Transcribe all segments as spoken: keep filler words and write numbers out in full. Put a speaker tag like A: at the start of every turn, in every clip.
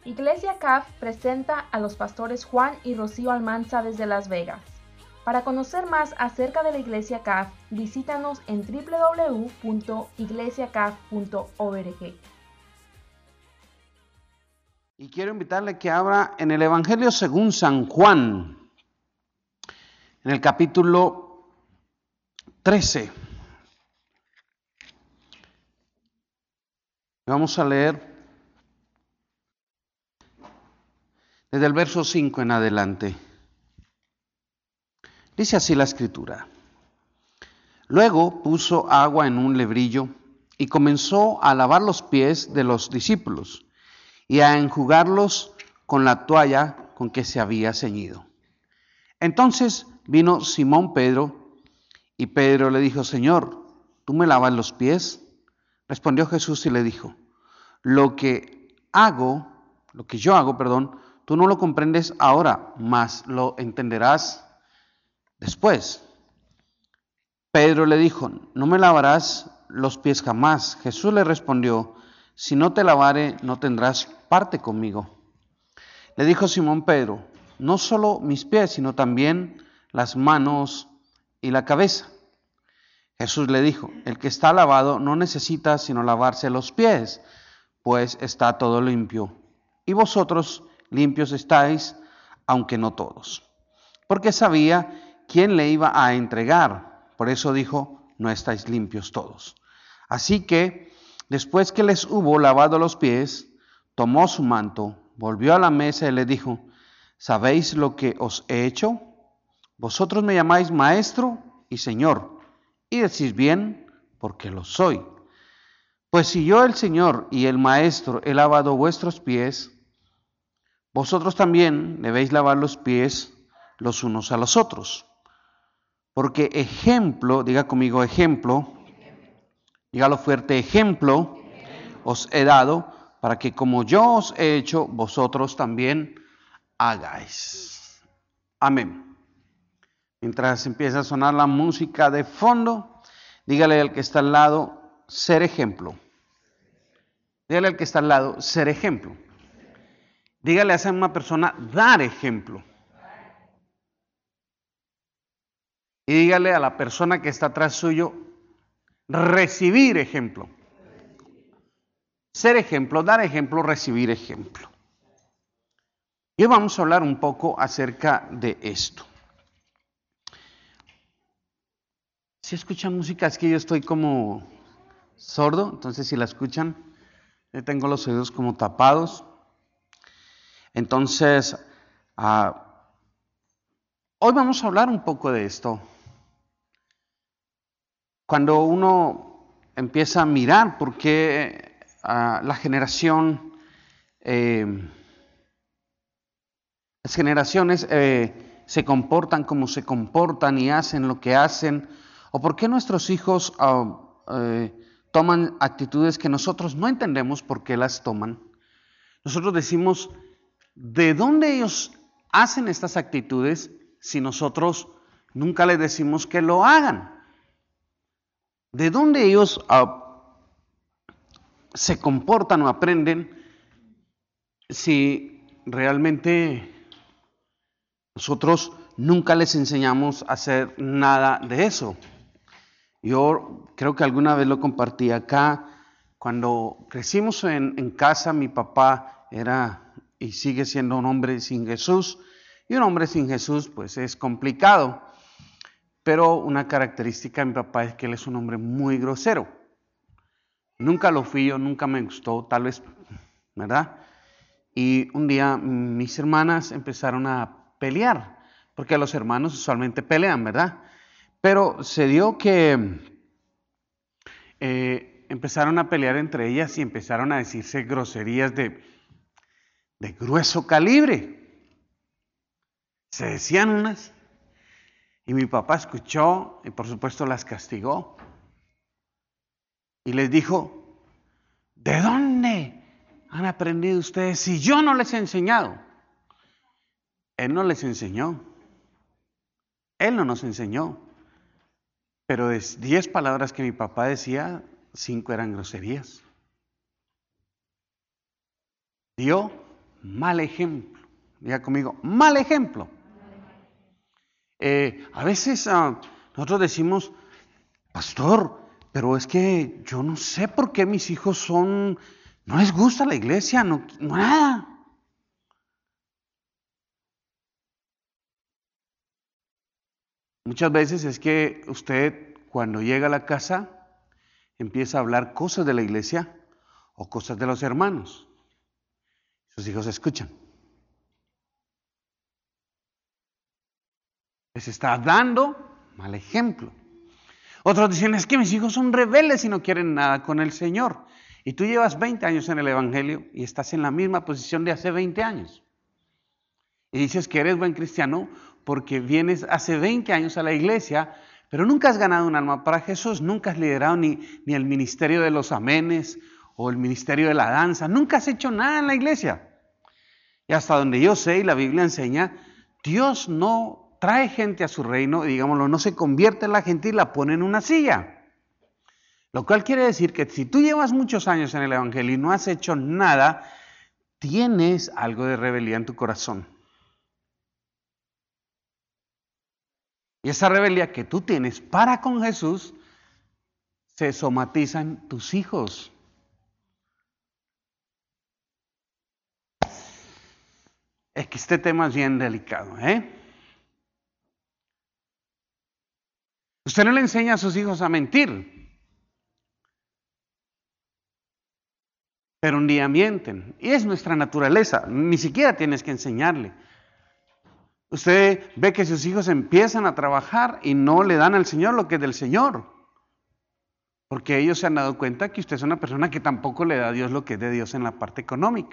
A: Iglesia C A F presenta a los pastores Juan y Rocío Almanza desde Las Vegas. Para conocer más acerca de la Iglesia C A F, visítanos en doble u doble u doble u punto iglesia c a f punto org.
B: Y quiero invitarle a que abra en el Evangelio según San Juan, en el capítulo trece. Vamos a leer desde el verso cinco en adelante. Dice así la Escritura. Luego puso agua en un lebrillo y comenzó a lavar los pies de los discípulos y a enjugarlos con la toalla con que se había ceñido. Entonces vino Simón Pedro y Pedro le dijo: Señor, ¿tú me lavas los pies? Respondió Jesús y le dijo: Lo que hago, lo que yo hago, perdón, tú no lo comprendes ahora, mas lo entenderás después. Pedro le dijo: No me lavarás los pies jamás. Jesús le respondió: Si no te lavare, no tendrás parte conmigo. Le dijo Simón Pedro: No solo mis pies, sino también las manos y la cabeza. Jesús le dijo: El que está lavado no necesita sino lavarse los pies, pues está todo limpio. Y vosotros limpios estáis, aunque no todos. Porque sabía quién le iba a entregar. Por eso dijo: No estáis limpios todos. Así que, después que les hubo lavado los pies, tomó su manto, volvió a la mesa y le dijo: ¿Sabéis lo que os he hecho? Vosotros me llamáis maestro y señor, y decís bien, porque lo soy. Pues si yo, el Señor y el Maestro, he lavado vuestros pies, vosotros también debéis lavar los pies los unos a los otros. Porque ejemplo, diga conmigo ejemplo, dígalo fuerte, ejemplo os he dado, para que como yo os he hecho, vosotros también hagáis. Amén. Mientras empieza a sonar la música de fondo, dígale al que está al lado: ser ejemplo. Dígale al que está al lado: ser ejemplo. Dígale a esa misma persona: dar ejemplo. Y dígale a la persona que está atrás suyo: recibir ejemplo. Ser ejemplo, dar ejemplo, recibir ejemplo. Y hoy vamos a hablar un poco acerca de esto. Si escuchan música, es que yo estoy como sordo, entonces si la escuchan, yo tengo los oídos como tapados. Entonces, uh, hoy vamos a hablar un poco de esto. Cuando uno empieza a mirar por qué uh, la generación, eh, las generaciones eh, se comportan como se comportan y hacen lo que hacen, o por qué nuestros hijos uh, eh, toman actitudes que nosotros no entendemos por qué las toman. Nosotros decimos: ¿de dónde ellos hacen estas actitudes si nosotros nunca les decimos que lo hagan? ¿De dónde ellos uh, se comportan o aprenden si realmente nosotros nunca les enseñamos a hacer nada de eso? Yo creo que alguna vez lo compartí acá. Cuando crecimos en, en casa, mi papá era y sigue siendo un hombre sin Jesús. Y un hombre sin Jesús pues es complicado. Pero una característica de mi papá es que él es un hombre muy grosero. Nunca lo fui yo, nunca me gustó, tal vez, ¿verdad? Y un día mis hermanas empezaron a pelear, porque los hermanos usualmente pelean, ¿verdad? Pero se dio que eh, empezaron a pelear entre ellas y empezaron a decirse groserías de, de grueso calibre. Se decían unas. Y mi papá escuchó y por supuesto las castigó. Y les dijo: ¿de dónde han aprendido ustedes si yo no les he enseñado? Él no les enseñó. Él no nos enseñó. Pero de diez palabras que mi papá decía, cinco eran groserías. Dio mal ejemplo. Diga conmigo, mal ejemplo. Eh, a veces uh, nosotros decimos, pastor, pero es que yo no sé por qué mis hijos son, no les gusta la iglesia, no, nada. Muchas veces es que usted cuando llega a la casa empieza a hablar cosas de la iglesia o cosas de los hermanos. Sus hijos escuchan. Les está dando mal ejemplo. Otros dicen, es que mis hijos son rebeldes y no quieren nada con el Señor. Y tú llevas veinte años en el Evangelio y estás en la misma posición de hace veinte años. Y dices que eres buen cristiano porque vienes hace veinte años a la iglesia, pero nunca has ganado un alma para Jesús, nunca has liderado ni, ni el ministerio de los amenes o el ministerio de la danza, nunca has hecho nada en la iglesia. Y hasta donde yo sé, y la Biblia enseña, Dios no trae gente a su reino, digámoslo, no se convierte en la gente y la pone en una silla. Lo cual quiere decir que si tú llevas muchos años en el Evangelio y no has hecho nada, tienes algo de rebeldía en tu corazón. Y esa rebeldía que tú tienes para con Jesús se somatiza en tus hijos. Es que este tema es bien delicado, ¿eh? Usted no le enseña a sus hijos a mentir, pero un día mienten. Y es nuestra naturaleza, ni siquiera tienes que enseñarle. Usted ve que sus hijos empiezan a trabajar y no le dan al Señor lo que es del Señor. Porque ellos se han dado cuenta que usted es una persona que tampoco le da a Dios lo que es de Dios en la parte económica.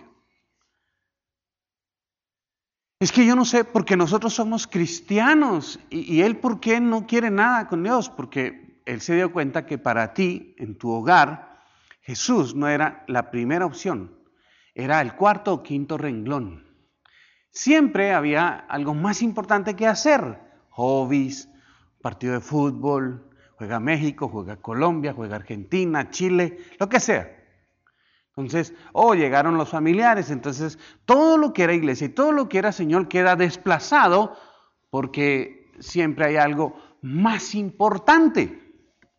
B: Es que yo no sé, porque nosotros somos cristianos y, y Él, ¿por qué no quiere nada con Dios? Porque Él se dio cuenta que para ti, en tu hogar, Jesús no era la primera opción, era el cuarto o quinto renglón. Siempre había algo más importante que hacer, hobbies, partido de fútbol, juega México, juega Colombia, juega Argentina, Chile, lo que sea. Entonces, oh, llegaron los familiares, entonces todo lo que era iglesia y todo lo que era Señor queda desplazado porque siempre hay algo más importante.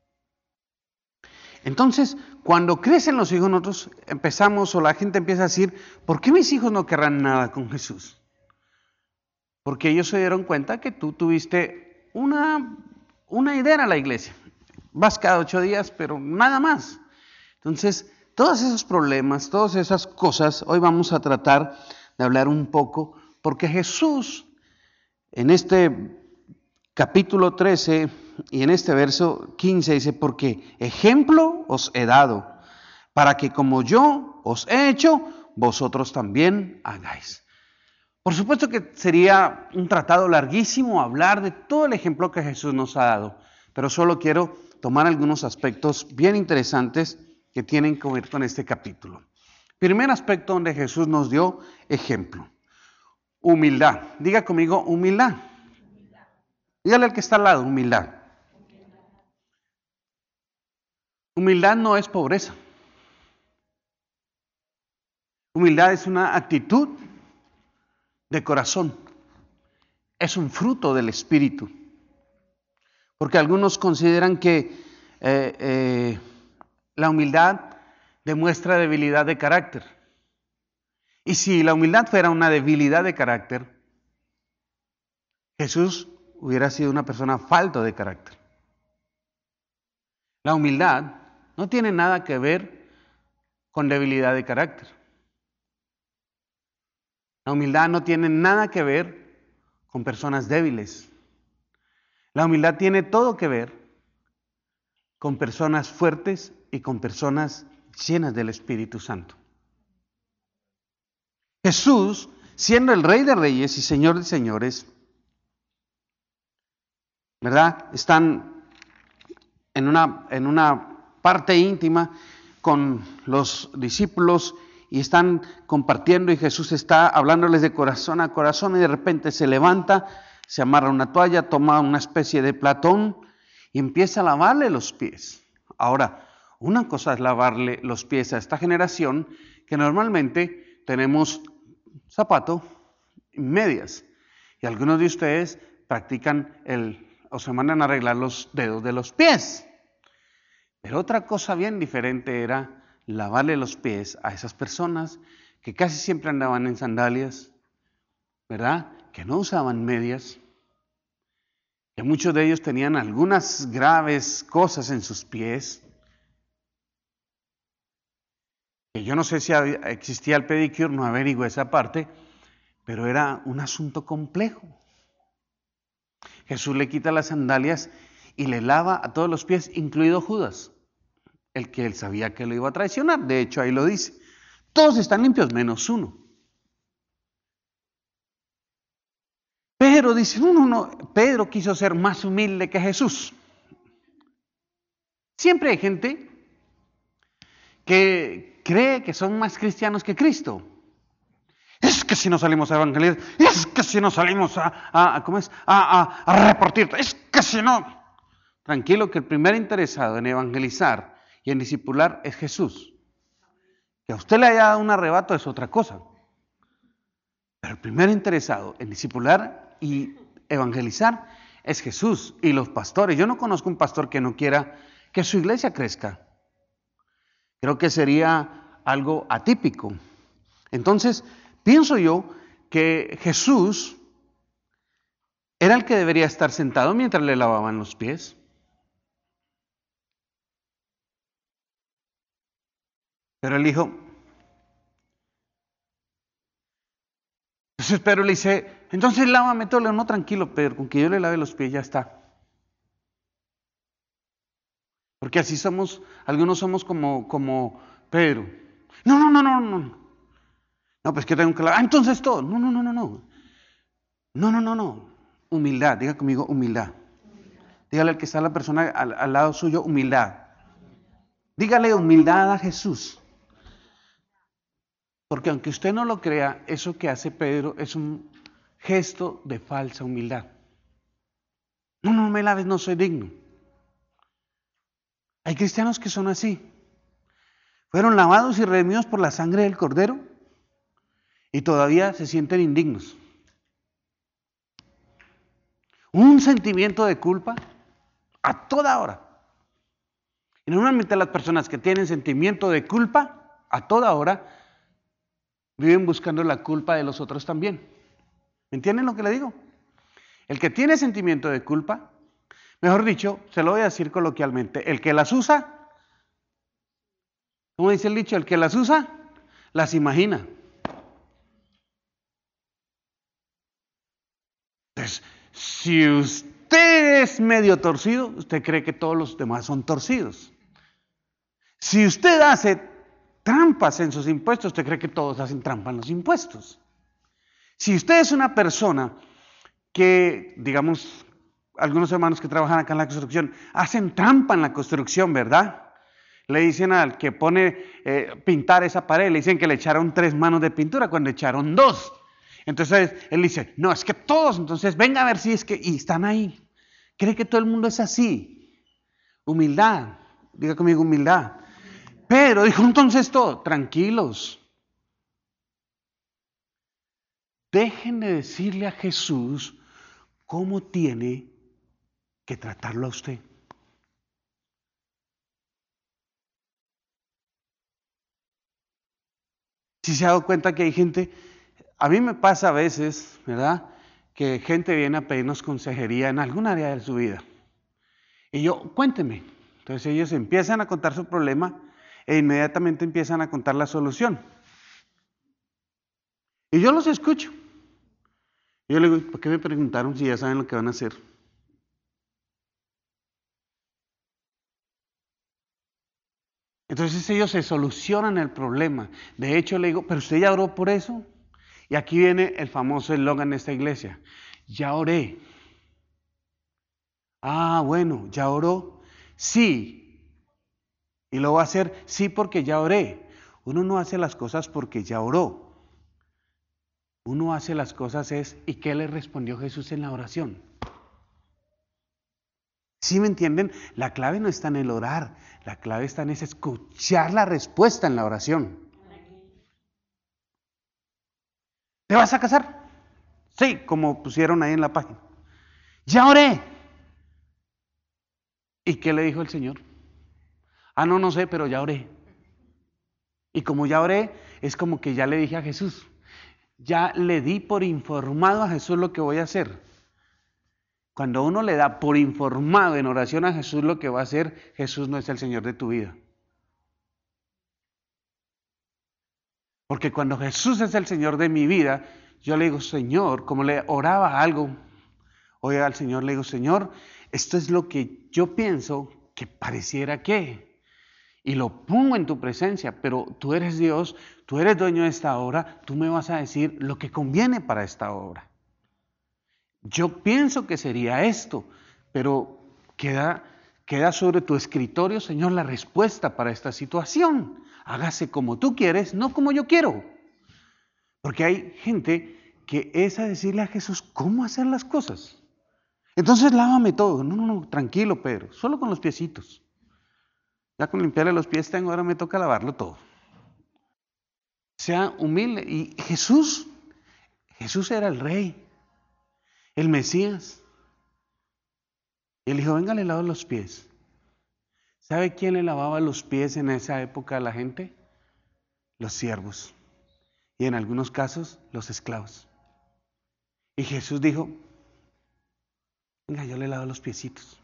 B: Entonces, cuando crecen los hijos, nosotros empezamos o la gente empieza a decir, ¿por qué mis hijos no querrán nada con Jesús? Porque ellos se dieron cuenta que tú tuviste una, una idea a la iglesia. Vas cada ocho días, pero nada más. Entonces, todos esos problemas, todas esas cosas, hoy vamos a tratar de hablar un poco, porque Jesús, en este capítulo trece y en este verso quince, dice, porque ejemplo os he dado, para que como yo os he hecho, vosotros también hagáis. Por supuesto que sería un tratado larguísimo hablar de todo el ejemplo que Jesús nos ha dado, pero solo quiero tomar algunos aspectos bien interesantes que tienen que ver con este capítulo. Primer aspecto donde Jesús nos dio ejemplo. Humildad. Diga conmigo, humildad. Dígale al que está al lado, humildad. Humildad no es pobreza. Humildad es una actitud de corazón. Es un fruto del Espíritu. Porque algunos consideran que eh, eh, la humildad demuestra debilidad de carácter. Y si la humildad fuera una debilidad de carácter, Jesús hubiera sido una persona falta de carácter. La humildad no tiene nada que ver con debilidad de carácter. La humildad no tiene nada que ver con personas débiles. La humildad tiene todo que ver con personas fuertes y con personas llenas del Espíritu Santo. Jesús, siendo el Rey de Reyes y Señor de Señores, ¿verdad? Están en una, en una parte íntima con los discípulos y están compartiendo y Jesús está hablándoles de corazón a corazón y de repente se levanta, se amarra una toalla, toma una especie de platón y empieza a lavarle los pies. Ahora, una cosa es lavarle los pies a esta generación que normalmente tenemos zapato y medias. Y algunos de ustedes practican el, o se mandan a arreglar los dedos de los pies. Pero otra cosa bien diferente era lavarle los pies a esas personas que casi siempre andaban en sandalias, ¿verdad? Que no usaban medias, que muchos de ellos tenían algunas graves cosas en sus pies, que yo no sé si existía el pedicure, no averigué esa parte, pero era un asunto complejo. Jesús le quita las sandalias y le lava a todos los pies, incluido Judas, el que él sabía que lo iba a traicionar. De hecho, ahí lo dice. Todos están limpios menos uno. Pero dice, no, no, no, Pedro quiso ser más humilde que Jesús. Siempre hay gente que cree que son más cristianos que Cristo. Es que si no salimos a evangelizar, es que si no salimos a, a, a ¿cómo es? A, a, a repartir, es que si no. Tranquilo, que el primer interesado en evangelizar y en discipular es Jesús. Que a usted le haya dado un arrebato es otra cosa. Pero el primer interesado en discipular y evangelizar es Jesús y los pastores. Yo no conozco un pastor que no quiera que su iglesia crezca. Creo que sería algo atípico. Entonces, pienso yo que Jesús era el que debería estar sentado mientras le lavaban los pies. Pero él dijo, entonces Pedro le dice, entonces lávame todo. No, tranquilo, Pedro, con que yo le lave los pies ya está. Porque así somos, algunos somos como, como Pedro. No, no, no, no, no. No, pues que tengo que lavar. Ah, entonces todo. No, no, no, no, no. No, no, no, no. Humildad, diga conmigo humildad. Dígale al que está la persona al, al lado suyo, humildad. Dígale humildad a Jesús. Porque aunque usted no lo crea, eso que hace Pedro es un gesto de falsa humildad. No, no me laves, no soy digno. Hay cristianos que son así. Fueron lavados y redimidos por la sangre del Cordero y todavía se sienten indignos. Un sentimiento de culpa a toda hora. Y normalmente las personas que tienen sentimiento de culpa a toda hora viven buscando la culpa de los otros también. ¿Me entienden lo que le digo? El que tiene sentimiento de culpa, mejor dicho, se lo voy a decir coloquialmente, el que las usa, ¿cómo dice el dicho? El que las usa, las imagina. Entonces, si usted es medio torcido, usted cree que todos los demás son torcidos. Si usted hace trampas en sus impuestos, usted cree que todos hacen trampa en los impuestos. Si usted es una persona que, digamos, algunos hermanos que trabajan acá en la construcción, hacen trampa en la construcción, ¿verdad? Le dicen al que pone eh, pintar esa pared, le dicen que le echaron tres manos de pintura cuando echaron dos. Entonces él dice, no, es que todos, entonces venga a ver si es que, y están ahí. Cree que todo el mundo es así. Humildad, diga conmigo humildad. Pero dijo entonces todo, tranquilos. Dejen de decirle a Jesús cómo tiene que tratarlo a usted. Si se ha dado cuenta que hay gente, a mí me pasa a veces, ¿verdad? Que gente viene a pedirnos consejería en algún área de su vida. Y yo, cuénteme. Entonces ellos empiezan a contar su problema e inmediatamente empiezan a contar la solución. Y yo los escucho. Y yo le digo, ¿por qué me preguntaron si ya saben lo que van a hacer? Entonces ellos se solucionan el problema. De hecho le digo, ¿pero usted ya oró por eso? Y aquí viene el famoso eslogan de esta iglesia. Ya oré. Ah, bueno, ¿ya oró? Sí. ¿Y lo va a hacer? Sí, porque ya oré. Uno no hace las cosas porque ya oró. Uno hace las cosas es, ¿y qué le respondió Jesús en la oración? ¿Sí me entienden? La clave no está en el orar, la clave está en ese escuchar la respuesta en la oración. ¿Te vas a casar? Sí, como pusieron ahí en la página. Ya oré. ¿Y qué le dijo el Señor? Ah, no, no sé, pero ya oré. Y como ya oré, es como que ya le dije a Jesús, ya le di por informado a Jesús lo que voy a hacer. Cuando uno le da por informado en oración a Jesús lo que va a hacer, Jesús no es el Señor de tu vida. Porque cuando Jesús es el Señor de mi vida, yo le digo, Señor, como le oraba algo, oye al Señor, le digo, Señor, esto es lo que yo pienso que pareciera que, y lo pongo en tu presencia, pero tú eres Dios, tú eres dueño de esta obra, tú me vas a decir lo que conviene para esta obra. Yo pienso que sería esto, pero queda, queda sobre tu escritorio, Señor, la respuesta para esta situación. Hágase como tú quieres, no como yo quiero. Porque hay gente que es a decirle a Jesús cómo hacer las cosas. Entonces lávame todo. No, no, no, tranquilo, Pedro, solo con los piecitos. Ya con limpiarle los pies tengo, ahora me toca lavarlo todo. Sea humilde. Y Jesús, Jesús era el rey, el Mesías. Y él dijo, venga, le lavo los pies. ¿Sabe quién le lavaba los pies en esa época a la gente? Los siervos. Y en algunos casos, los esclavos. Y Jesús dijo, venga, yo le lavo los piecitos.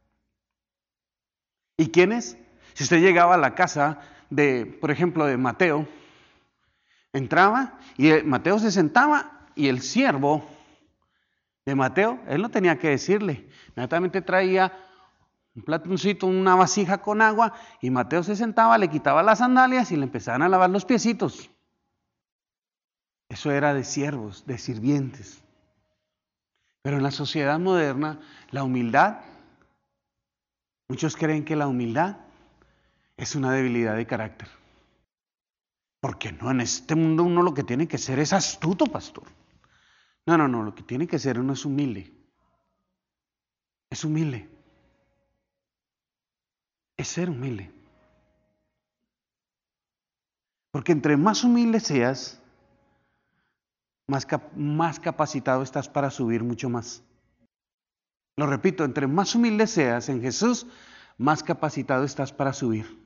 B: ¿Y quiénes? Si usted llegaba a la casa de, por ejemplo, de Mateo, entraba y Mateo se sentaba y el siervo de Mateo, él no tenía que decirle, inmediatamente traía un platoncito, una vasija con agua, y Mateo se sentaba, le quitaba las sandalias y le empezaban a lavar los piecitos. Eso era de siervos, de sirvientes. Pero en la sociedad moderna, la humildad, muchos creen que la humildad es una debilidad de carácter. Porque no, en este mundo uno lo que tiene que ser es astuto, pastor. No, no, no, lo que tiene que ser uno es humilde. Es humilde. Es ser humilde. Porque entre más humilde seas, más, cap- más capacitado estás para subir mucho más. Lo repito, entre más humilde seas en Jesús, más capacitado estás para subir.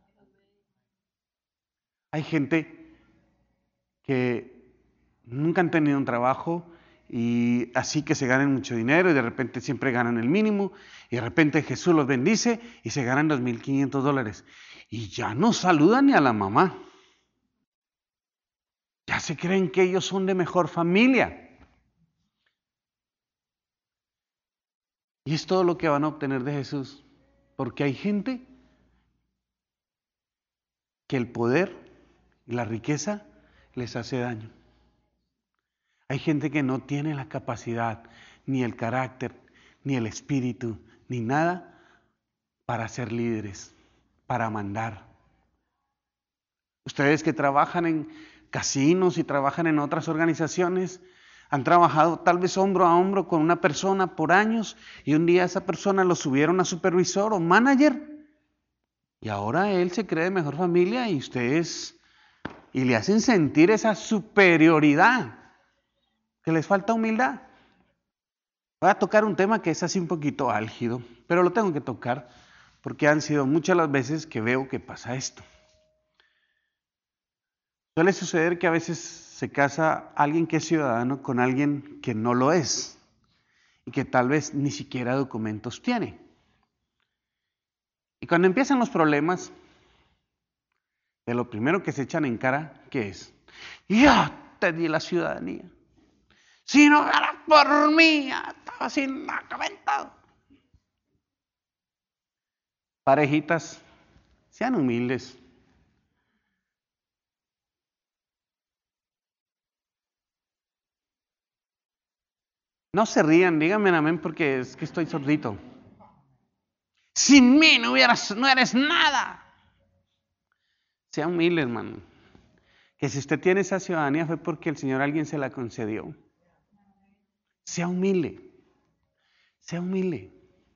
B: Hay gente que nunca han tenido un trabajo y así que se ganan mucho dinero y de repente siempre ganan el mínimo y de repente Jesús los bendice y se ganan dos mil quinientos dólares y ya no saludan ni a la mamá. Ya se creen que ellos son de mejor familia. Y es todo lo que van a obtener de Jesús. Porque hay gente que el poder y la riqueza les hace daño. Hay gente que no tiene la capacidad, ni el carácter, ni el espíritu, ni nada para ser líderes, para mandar. Ustedes que trabajan en casinos y trabajan en otras organizaciones, han trabajado tal vez hombro a hombro con una persona por años y un día esa persona lo subieron a supervisor o manager y ahora él se cree de mejor familia y ustedes y le hacen sentir esa superioridad, que les falta humildad. Voy a tocar un tema que es así un poquito álgido, pero lo tengo que tocar porque han sido muchas las veces que veo que pasa esto. Suele suceder que a veces se casa alguien que es ciudadano con alguien que no lo es y que tal vez ni siquiera documentos tiene. Y cuando empiezan los problemas, de lo primero que se echan en cara, ¿qué es? Ya te di la ciudadanía. Si no era por mí, ya estaba sin documentos. Parejitas, sean humildes. No se rían, díganme amén porque es que estoy sordito. Sin mí no hubieras, no eres nada. Sea humilde, hermano. Que si usted tiene esa ciudadanía fue porque el Señor a alguien se la concedió. Sea humilde. Sea humilde.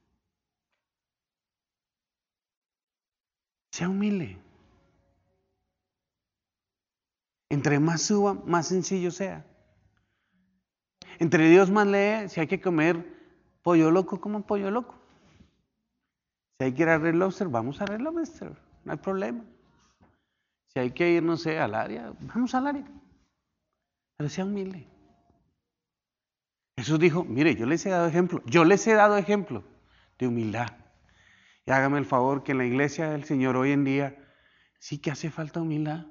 B: Sea humilde. Entre más suba, más sencillo sea. Entre Dios más lee, si hay que comer pollo loco, como pollo loco. Si hay que ir a Red Lobster, vamos a Red Lobster, no hay problema. Si hay que ir, no sé, al área, vamos al área. Pero sea humilde. Jesús dijo, mire, yo les he dado ejemplo, yo les he dado ejemplo de humildad. Y hágame el favor que en la iglesia del Señor hoy en día sí que hace falta humildad.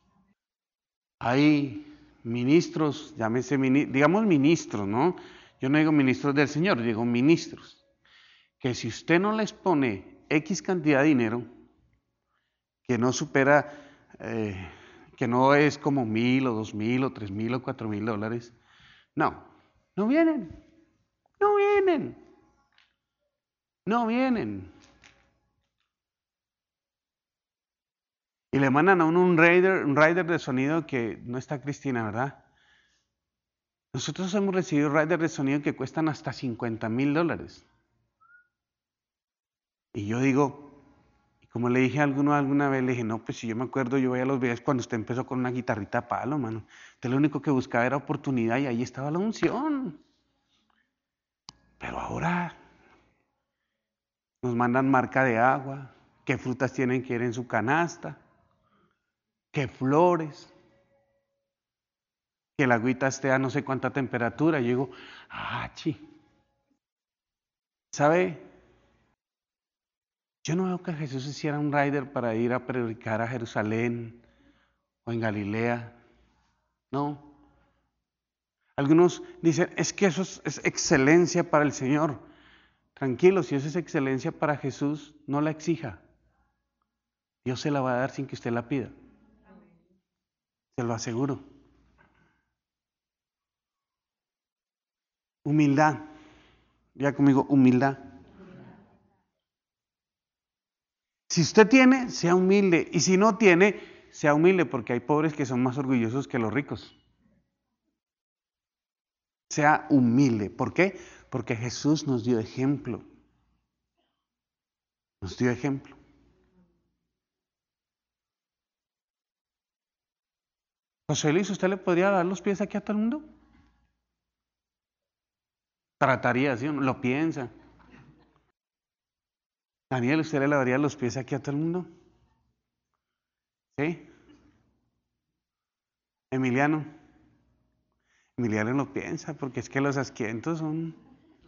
B: Hay ministros, llámese, digamos ministros, ¿no? Yo no digo ministros del Señor, digo ministros. Que si usted no les pone X cantidad de dinero, que no supera, eh, que no es como mil o dos mil o tres mil o cuatro mil dólares, no, no vienen, no vienen, no vienen. Y le mandan a uno un rider, un rider de sonido que no está Cristina, ¿verdad? Nosotros hemos recibido riders de sonido que cuestan hasta cincuenta mil dólares. Y yo digo, como le dije a alguno alguna vez, le dije, no, pues si yo me acuerdo, yo veía los videos cuando usted empezó con una guitarrita a palo, mano. Usted lo único que buscaba era oportunidad y ahí estaba la unción. Pero ahora nos mandan marca de agua, qué frutas tienen que ir en su canasta, qué flores, que la agüita esté a no sé cuánta temperatura. Yo digo, ah, chi. ¿Sabe? Yo no veo que Jesús hiciera un rider para ir a predicar a Jerusalén o en Galilea. No. Algunos dicen, es que eso es, es excelencia para el Señor. Tranquilo, si eso es excelencia para Jesús, no la exija. Dios se la va a dar sin que usted la pida. Se lo aseguro. Humildad. Ya conmigo, humildad. Si usted tiene, sea humilde. Y si no tiene, sea humilde, porque hay pobres que son más orgullosos que los ricos. Sea humilde. ¿Por qué? Porque Jesús nos dio ejemplo. Nos dio ejemplo. José Luis, ¿usted le podría dar los pies aquí a todo el mundo? Trataría, ¿sí? ¿Lo piensa? Daniel, ¿usted le lavaría los pies aquí a todo el mundo? ¿Sí? Emiliano. Emiliano lo piensa, porque es que los asquientos son...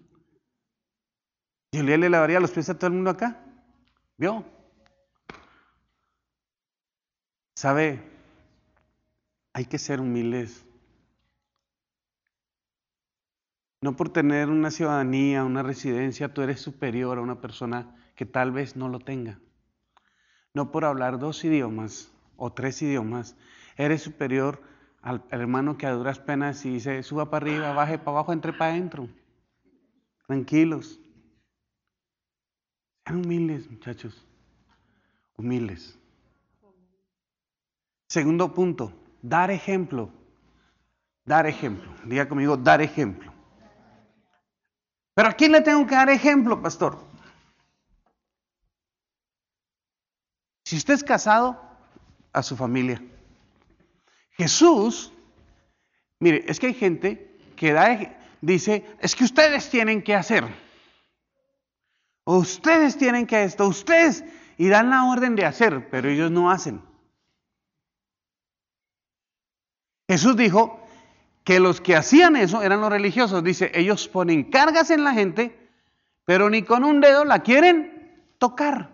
B: ¿Julián le lavaría los pies a todo el mundo acá? ¿Vio? ¿Sabe? Hay que ser humildes. No por tener una ciudadanía, una residencia, tú eres superior a una persona que tal vez no lo tenga. No por hablar dos idiomas o tres idiomas, eres superior al hermano que a duras penas y dice, suba para arriba, baje para abajo, entre para adentro. Tranquilos. Sean humildes, muchachos. Humildes. Segundo punto, dar ejemplo. Dar ejemplo. Diga conmigo, dar ejemplo. ¿Pero a quién le tengo que dar ejemplo, pastor? Si usted es casado, a su familia. Jesús, mire, es que hay gente que da, dice, es que ustedes tienen que hacer. O ustedes tienen que esto, ustedes, y dan la orden de hacer, pero ellos no hacen. Jesús dijo que los que hacían eso eran los religiosos. Dice, ellos ponen cargas en la gente, pero ni con un dedo la quieren tocar.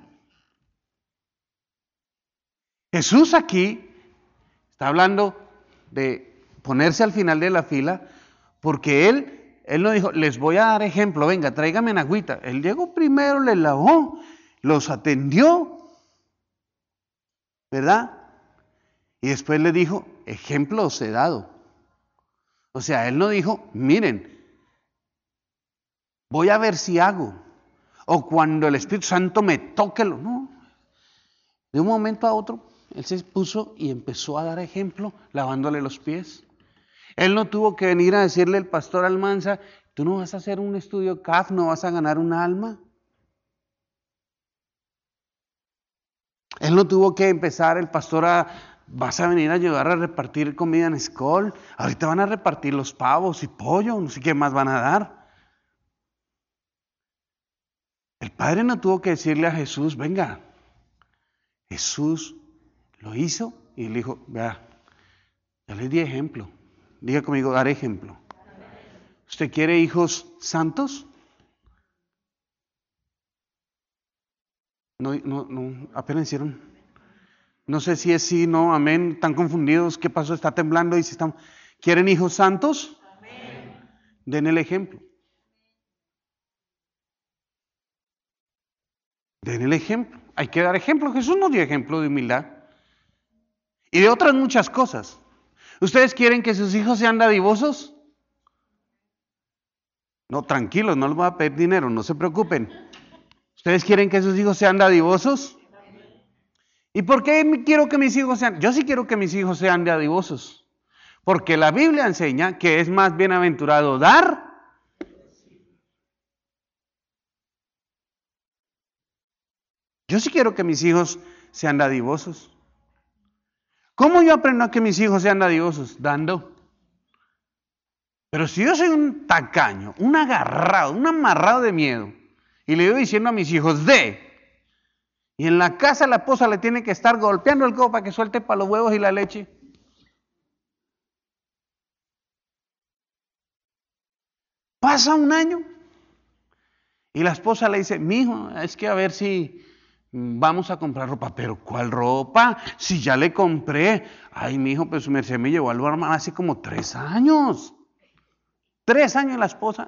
B: Jesús aquí está hablando de ponerse al final de la fila, porque él, él no dijo, les voy a dar ejemplo, venga, tráigame en agüita. Él llegó primero, les lavó, los atendió, ¿verdad? Y después le dijo, ejemplo os he dado. O sea, él no dijo, miren, voy a ver si hago, o cuando el Espíritu Santo me toque, no. De un momento a otro, él se puso y empezó a dar ejemplo, lavándole los pies. Él no tuvo que venir a decirle al pastor Almanza, tú no vas a hacer un estudio C A F, no vas a ganar un alma. Él no tuvo que empezar el pastor a vas a venir a ayudar a repartir comida en escuela. Ahorita van a repartir los pavos y pollo, no sé qué más van a dar. El padre no tuvo que decirle a Jesús, venga. Jesús lo hizo y le dijo, vea, ya les di ejemplo. Diga conmigo, dar ejemplo. ¿Usted quiere hijos santos? No, no, no, apenas hicieron. No sé si es sí, no, amén. Están confundidos. ¿Qué pasó? Está temblando y se están. ¿Quieren hijos santos? Amén. Den el ejemplo. Den el ejemplo. Hay que dar ejemplo. Jesús nos dio ejemplo de humildad. Y de otras muchas cosas. ¿Ustedes quieren que sus hijos sean dadivosos? No, tranquilos, no les voy a pedir dinero, no se preocupen. ¿Ustedes quieren que sus hijos sean dadivosos? ¿Y por qué quiero que mis hijos sean? Yo sí quiero que mis hijos sean dadivosos. Porque la Biblia enseña que es más bienaventurado dar Yo sí quiero que mis hijos sean dadivosos. ¿Cómo yo aprendo a que mis hijos sean dadivosos? Dando. Pero si yo soy un tacaño, un agarrado, un amarrado de miedo, y le voy diciendo a mis hijos, de, y en la casa la esposa le tiene que estar golpeando el codo para que suelte para los huevos y la leche. Pasa un año, y la esposa le dice, mijo, es que a ver si vamos a comprar ropa. ¿Pero cuál ropa? Si ya le compré. Ay, mijo, pues su merced me llevó al Walmart hace como tres años. Tres años la esposa.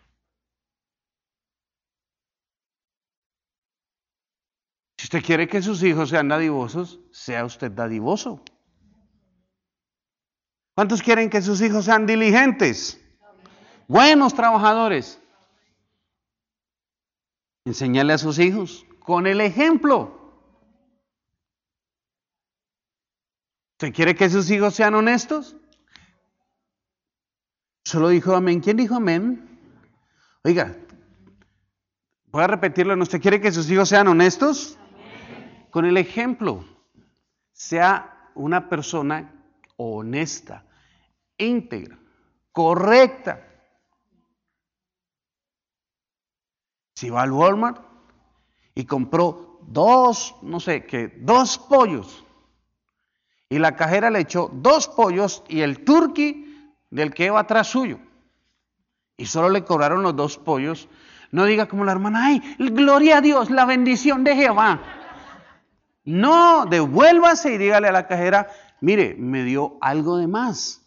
B: Si usted quiere que sus hijos sean dadivosos, sea usted dadivoso. ¿Cuántos quieren que sus hijos sean diligentes? Buenos trabajadores. Enséñale a sus hijos con el ejemplo. ¿Usted quiere que sus hijos sean honestos? Solo dijo amén. ¿Quién dijo amén? Oiga, voy a repetirlo. ¿Usted quiere que sus hijos sean honestos? Amén. Con el ejemplo. Sea una persona honesta, íntegra, correcta. Si va al Walmart y compró dos, no sé qué, dos pollos, y la cajera le echó dos pollos y el turqui del que iba atrás suyo, y solo le cobraron los dos pollos, no diga como la hermana, ay, gloria a Dios, la bendición de Jehová. No, devuélvase y dígale a la cajera, mire, me dio algo de más.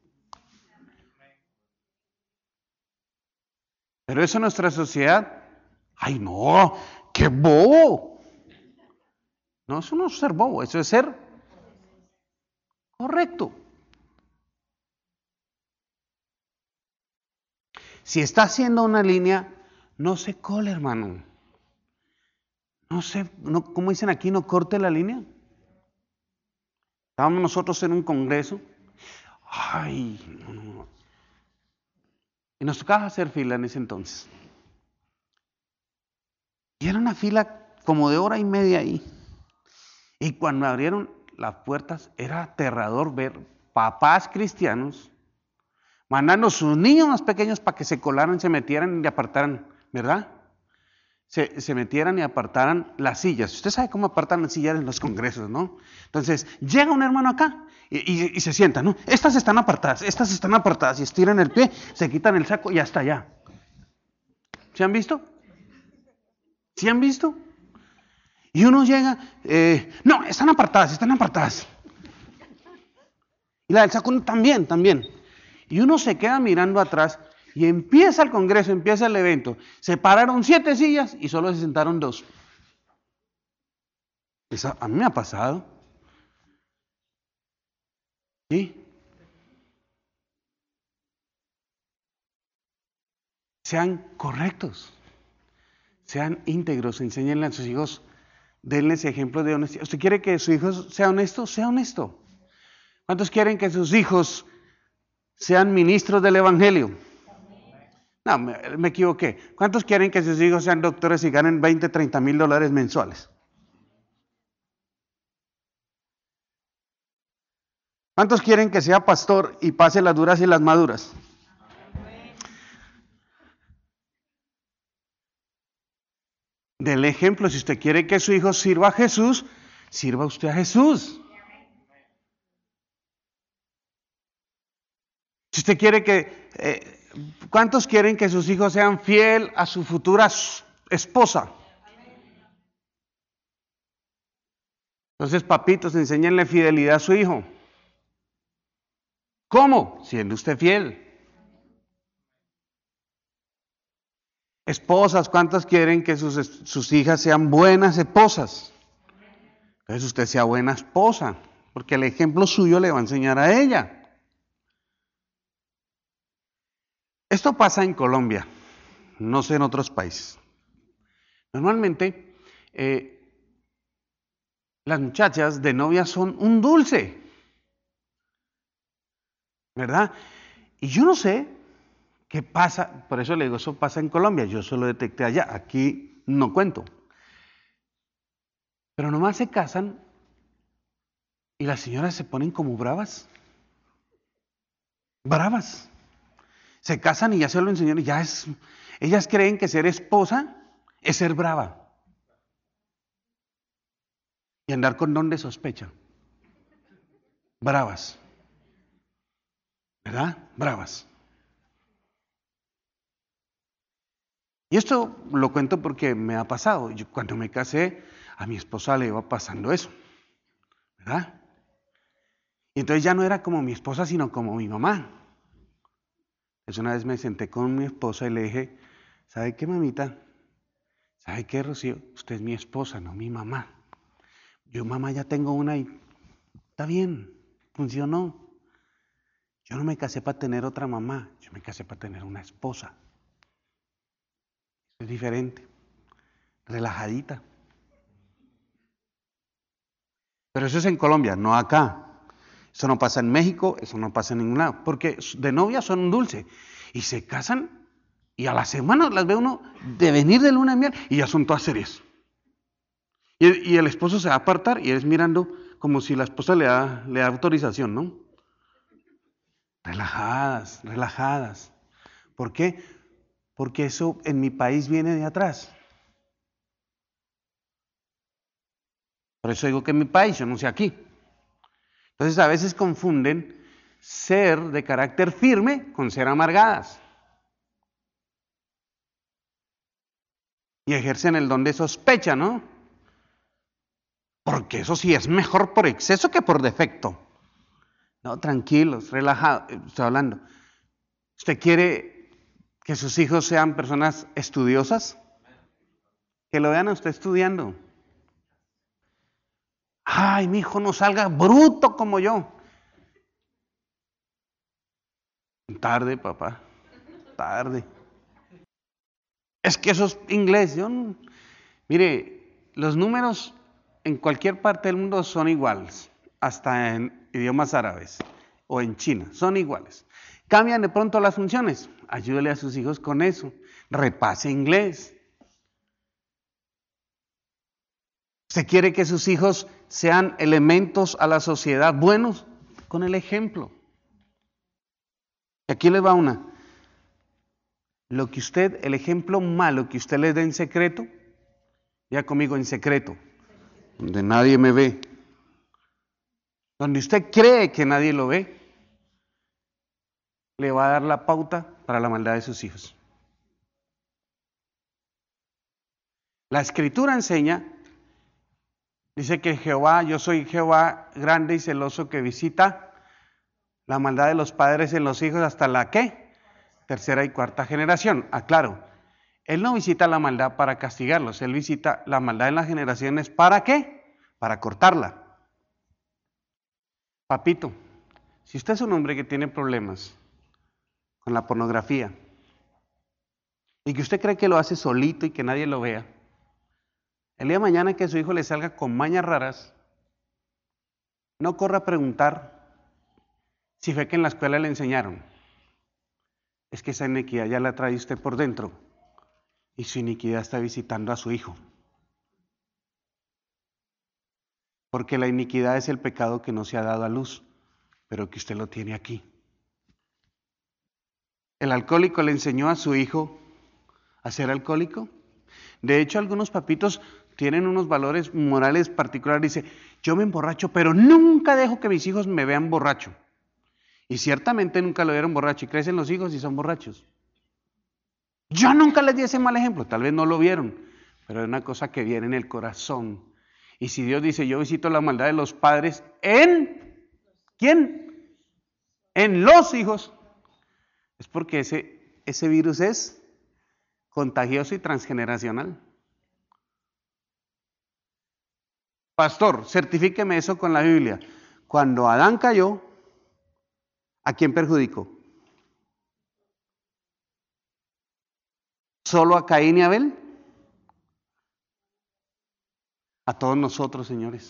B: Pero eso en nuestra sociedad, ay no, qué bobo. No, eso no es ser bobo, eso es ser correcto. Si está haciendo una línea, no se cole, hermano. No sé, no, ¿cómo dicen aquí? No corte la línea. Estábamos nosotros en un congreso. Ay, no, no. Y nos tocaba hacer fila en ese entonces. Y era una fila como de hora y media ahí. Y cuando abrieron las puertas, era aterrador ver papás cristianos mandando a sus niños más pequeños para que se colaran, se metieran y apartaran, ¿verdad? Se, se metieran y apartaran las sillas. Usted sabe cómo apartan las sillas en los congresos, ¿no? Entonces, llega un hermano acá y, y, y se sienta, ¿no? Estas están apartadas, estas están apartadas, y estiran el pie, se quitan el saco y hasta allá. ¿Se han visto? ¿Sí han visto? Y uno llega, eh, no, están apartadas, están apartadas. Y la del saco también, también. Y uno se queda mirando atrás y empieza el congreso, empieza el evento. Se pararon siete sillas y solo se sentaron dos. Eso a mí me ha pasado. ¿Sí? Sean correctos. Sean íntegros, enséñenle a sus hijos, denles ejemplos de honestidad. ¿Usted quiere que su hijo sea honesto? Sea honesto. ¿Cuántos quieren que sus hijos sean ministros del evangelio? No, me, me equivoqué. ¿Cuántos quieren que sus hijos sean doctores y ganen veinte, treinta mil dólares mensuales? ¿Cuántos quieren que sea pastor y pase las duras y las maduras? Del ejemplo, si usted quiere que su hijo sirva a Jesús, sirva usted a Jesús. Si usted quiere que, eh, ¿cuántos quieren que sus hijos sean fiel a su futura esposa? Entonces, papitos, enséñenle fidelidad a su hijo. ¿Cómo? Siendo usted fiel. Esposas, ¿cuántas quieren que sus, sus hijas sean buenas esposas? Entonces usted sea buena esposa, porque el ejemplo suyo le va a enseñar a ella. Esto pasa en Colombia, no sé en otros países. Normalmente, eh, las muchachas de novia son un dulce, ¿verdad? Y yo no sé qué pasa, por eso le digo, eso pasa en Colombia, yo solo detecté allá, aquí no cuento. Pero nomás se casan y las señoras se ponen como bravas. Bravas. Se casan y ya se lo enseñaron, ya es, ellas creen que ser esposa es ser brava. Y andar con don de sospecha. Bravas. ¿Verdad? Bravas. Y esto lo cuento porque me ha pasado. Yo, cuando me casé, a mi esposa le iba pasando eso. ¿Verdad? Y entonces ya no era como mi esposa, sino como mi mamá. Entonces una vez me senté con mi esposa y le dije, ¿sabe qué, mamita? ¿Sabe qué, Rocío? Usted es mi esposa, no mi mamá. Yo, mamá, ya tengo una y está bien, funcionó. Yo no me casé para tener otra mamá, yo me casé para tener una esposa. Es diferente, relajadita. Pero eso es en Colombia, no acá. Eso no pasa en México, eso no pasa en ningún lado. Porque de novia son un dulce. Y se casan y a la semana las ve uno de venir de luna de miel y ya son todas serias. Y, y el esposo se va a apartar y él es mirando como si la esposa le da, le da autorización, ¿no? Relajadas, relajadas. ¿Por qué? Porque eso en mi país viene de atrás. Por eso digo que en mi país, yo no sé aquí. Entonces a veces confunden ser de carácter firme con ser amargadas. Y ejercen el don de sospecha, ¿no? Porque eso sí es mejor por exceso que por defecto. No, tranquilos, relajados, estoy hablando. ¿Usted quiere que sus hijos sean personas estudiosas? Que lo vean a usted estudiando. Ay, mi hijo no salga bruto como yo. Tarde, papá, tarde. Es que eso es inglés. Yo no... Mire, los números en cualquier parte del mundo son iguales, hasta en idiomas árabes o en China, son iguales. Cambian de pronto las funciones. Ayúdele a sus hijos con eso. Repase inglés. ¿Usted quiere que sus hijos sean elementos a la sociedad buenos? Con el ejemplo. Y aquí les va una. Lo que usted, el ejemplo malo que usted les dé en secreto, ya conmigo en secreto, donde nadie me ve, donde usted cree que nadie lo ve, le va a dar la pauta para la maldad de sus hijos. La Escritura enseña, dice que Jehová, yo soy Jehová grande y celoso que visita la maldad de los padres en los hijos hasta la ¿qué? Tercera y cuarta generación. Aclaro, Él no visita la maldad para castigarlos, Él visita la maldad en las generaciones ¿para qué? Para cortarla. Papito, si usted es un hombre que tiene problemas con la pornografía y que usted cree que lo hace solito y que nadie lo vea, el día de mañana que su hijo le salga con mañas raras, no corra a preguntar si fue que en la escuela le enseñaron. Es que esa iniquidad ya la trae usted por dentro y su iniquidad está visitando a su hijo. Porque la iniquidad es el pecado que no se ha dado a luz. pero que usted lo tiene aquí. ¿El alcohólico le enseñó a su hijo a ser alcohólico? De hecho, algunos papitos tienen unos valores morales particulares. Dice, yo me emborracho, pero nunca dejo que mis hijos me vean borracho. Y ciertamente nunca lo vieron borracho, y crecen los hijos y son borrachos. Yo nunca les di ese mal ejemplo, tal vez no lo vieron, pero es una cosa que viene en el corazón. Y si Dios dice, yo visito la maldad de los padres en, ¿quién? En los hijos. Es porque ese, ese virus es contagioso y transgeneracional. Pastor, certifíqueme eso con la Biblia. Cuando Adán cayó, ¿a quién perjudicó? ¿Solo a Caín y Abel? A todos nosotros, señores.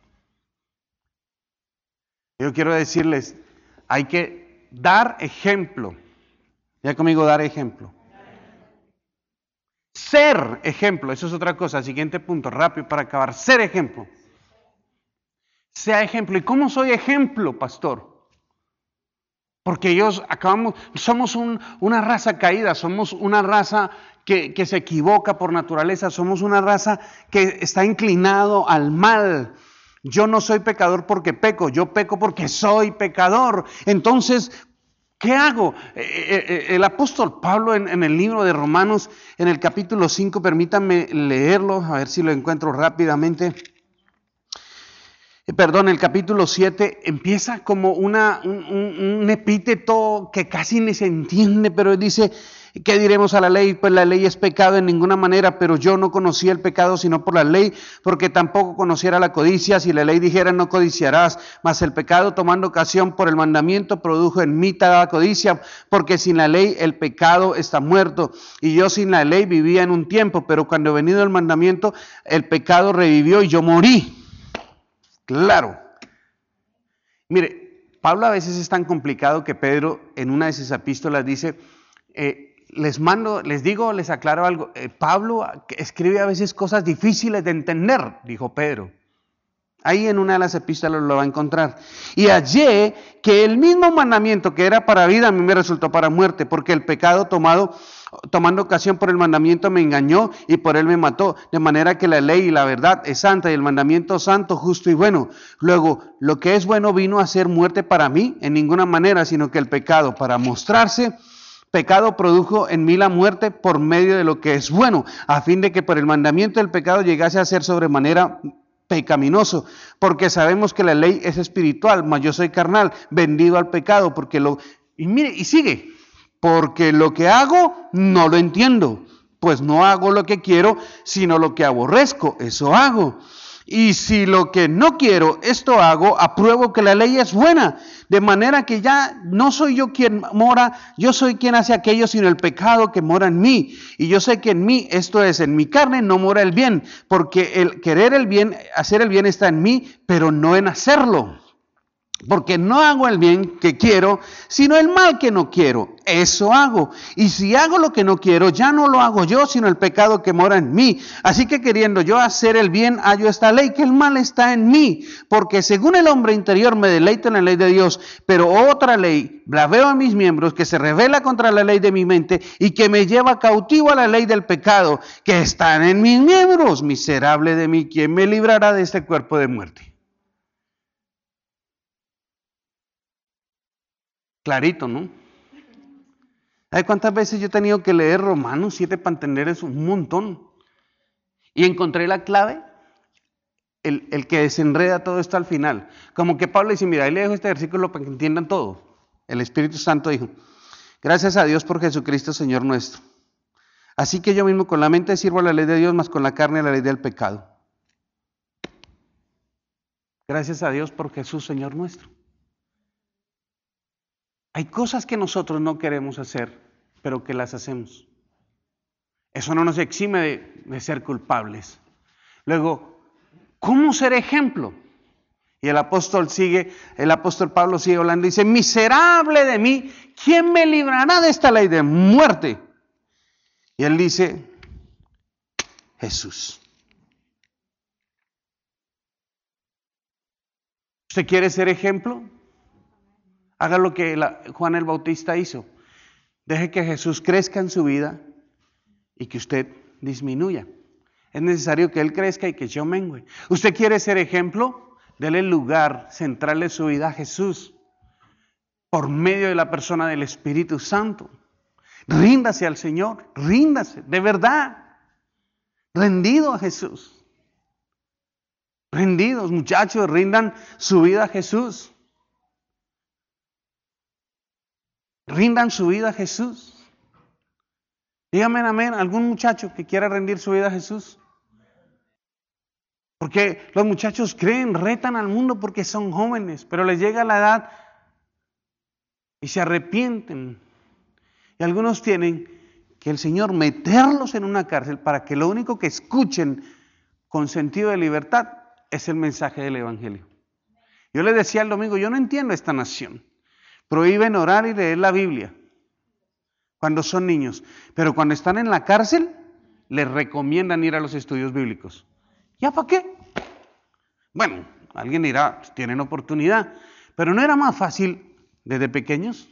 B: Yo quiero decirles, hay que dar ejemplo. Ya conmigo, dar ejemplo. Ser ejemplo, eso es otra cosa. Siguiente punto, rápido para acabar. Ser ejemplo. Sea ejemplo. ¿Y cómo soy ejemplo, pastor? Porque ellos acabamos, somos un, una raza caída, somos una raza que, que se equivoca por naturaleza, somos una raza que está inclinado al mal. Yo no soy pecador porque peco, yo peco porque soy pecador. Entonces, ¿qué hago? El apóstol Pablo en, en el libro de Romanos, en el capítulo cinco, permítanme leerlo, a ver si lo encuentro rápidamente. Perdón, el capítulo siete empieza como una, un, un, un epíteto que casi ni se entiende, pero dice, ¿qué diremos a la ley? Pues la ley es pecado en ninguna manera, pero yo no conocía el pecado sino por la ley, porque tampoco conociera la codicia. Si la ley dijera no codiciarás, mas el pecado tomando ocasión por el mandamiento produjo en mí tal codicia, porque sin la ley el pecado está muerto, y yo sin la ley vivía en un tiempo, pero cuando venido el mandamiento el pecado revivió y yo morí. Claro. Mire, Pablo a veces es tan complicado que Pedro en una de sus epístolas dice, eh, les mando, les digo, les aclaro algo, eh, Pablo escribe a veces cosas difíciles de entender, dijo Pedro. Ahí en una de las epístolas lo va a encontrar. Y hallé que el mismo mandamiento que era para vida a mí me resultó para muerte, porque el pecado tomado, tomando ocasión por el mandamiento me engañó y por él me mató. De manera que la ley y la verdad es santa y el mandamiento santo, justo y bueno. Luego, lo que es bueno vino a ser muerte para mí en ninguna manera, sino que el pecado para mostrarse pecado produjo en mí la muerte por medio de lo que es bueno, a fin de que por el mandamiento del pecado llegase a ser sobremanera pecaminoso, porque sabemos que la ley es espiritual, mas yo soy carnal, vendido al pecado, porque lo, y mire, y sigue, porque lo que hago no lo entiendo, pues no hago lo que quiero, sino lo que aborrezco, eso hago. Y si lo que no quiero, esto hago, apruebo que la ley es buena, de manera que ya no soy yo quien mora, yo soy quien hace aquello, sino el pecado que mora en mí. Y yo sé que en mí, esto es, en mi carne no mora el bien, porque el querer el bien, hacer el bien está en mí, pero no en hacerlo. Porque no hago el bien que quiero, sino el mal que no quiero. Eso hago. Y si hago lo que no quiero, ya no lo hago yo, sino el pecado que mora en mí. Así que queriendo yo hacer el bien, hallo esta ley, que el mal está en mí. Porque según el hombre interior me deleito en la ley de Dios, pero otra ley la veo en mis miembros, que se revela contra la ley de mi mente y que me lleva cautivo a la ley del pecado, que están en mis miembros. Miserable de mí, ¿quién me librará de este cuerpo de muerte? Clarito, ¿no? ¿Sabe cuántas veces yo he tenido que leer Romanos siete para entender eso? Un montón. Y encontré la clave, el, el que desenreda todo esto al final. Como que Pablo dice, mira, ahí le dejo este versículo para que entiendan todo. El Espíritu Santo dijo, gracias a Dios por Jesucristo, Señor nuestro. Así que yo mismo con la mente sirvo a la ley de Dios, más con la carne a la ley del pecado. Gracias a Dios por Jesús, Señor nuestro. Hay cosas que nosotros no queremos hacer, pero que las hacemos. Eso no nos exime de, de ser culpables. Luego, ¿cómo ser ejemplo? Y el apóstol sigue, el apóstol Pablo sigue hablando y dice, miserable de mí, ¿quién me librará de esta ley de muerte? Y él dice, Jesús. ¿Usted quiere ser ejemplo? Haga lo que la, Juan el Bautista hizo. Deje que Jesús crezca en su vida y que usted disminuya. Es necesario que Él crezca y que yo mengüe. ¿Usted quiere ser ejemplo? Dele el lugar central de su vida a Jesús por medio de la persona del Espíritu Santo. Ríndase al Señor, ríndase, de verdad, rendido a Jesús. Rendidos, muchachos, rindan su vida a Jesús. Rindan su vida a Jesús. Dígame amén, algún muchacho que quiera rendir su vida a Jesús. Porque los muchachos creen, retan al mundo porque son jóvenes, pero les llega la edad y se arrepienten. Y algunos tienen que el Señor meterlos en una cárcel para que lo único que escuchen con sentido de libertad es el mensaje del Evangelio. Yo les decía el domingo, yo no entiendo esta nación. Prohíben orar y leer la Biblia cuando son niños, pero cuando están en la cárcel les recomiendan ir a los estudios bíblicos. ¿Ya para qué? Bueno, alguien dirá, pues tienen oportunidad, pero ¿no era más fácil desde pequeños?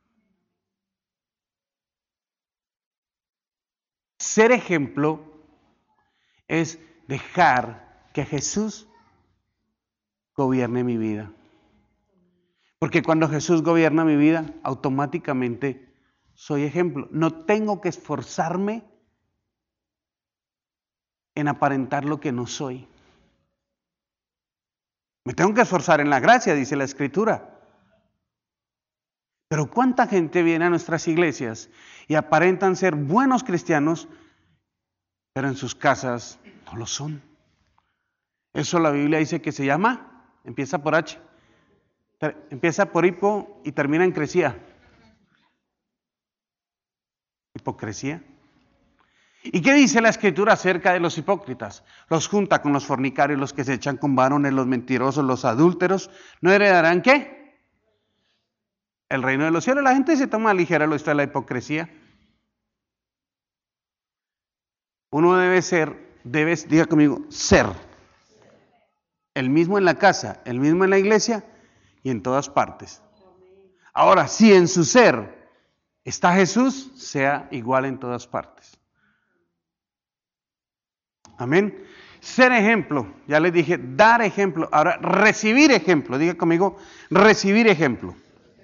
B: Ser ejemplo es dejar que Jesús gobierne mi vida. Porque cuando Jesús gobierna mi vida, automáticamente soy ejemplo. No tengo que esforzarme en aparentar lo que no soy. Me tengo que esforzar en la gracia, dice la Escritura. Pero ¿cuánta gente viene a nuestras iglesias y aparentan ser buenos cristianos, pero en sus casas no lo son? Eso la Biblia dice que se llama, empieza por H, empieza por hipo y termina en cresía. Hipocresía. ¿Y qué dice la Escritura acerca de los hipócritas? Los junta con los fornicarios, los que se echan con varones, los mentirosos, los adúlteros. ¿No heredarán qué? El reino de los cielos. La gente se toma a ligera lo esto de la hipocresía. Uno debe ser, debes, diga conmigo, ser. El mismo en la casa, el mismo en la iglesia y en todas partes. Ahora, si en su ser está Jesús, sea igual en todas partes. Amén. Ser ejemplo, ya les dije, dar ejemplo. Ahora, recibir ejemplo. Diga conmigo, recibir ejemplo.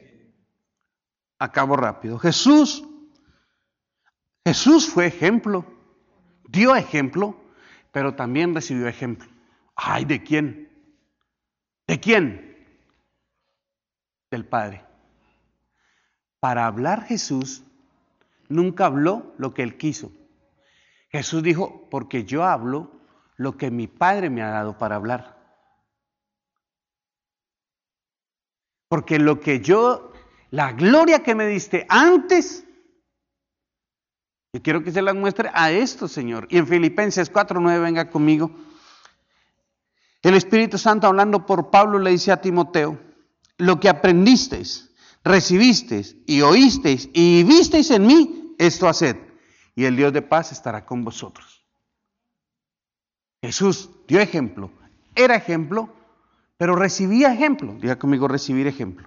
B: Acabo rápido. Jesús, Jesús fue ejemplo, dio ejemplo, pero también recibió ejemplo. Ay, ¿de quién? ¿De quién? Del Padre. Para hablar Jesús, nunca habló lo que Él quiso. Jesús dijo, porque yo hablo lo que mi Padre me ha dado para hablar. Porque lo que yo, la gloria que me diste antes, yo quiero que se las muestre a esto, Señor. Y en Filipenses cuatro nueve, venga conmigo. El Espíritu Santo, hablando por Pablo, le dice a Timoteo, lo que aprendisteis, recibisteis y oísteis y visteis en mí, esto haced, y el Dios de paz estará con vosotros. Jesús dio ejemplo, era ejemplo, pero recibía ejemplo. Diga conmigo, recibir ejemplo.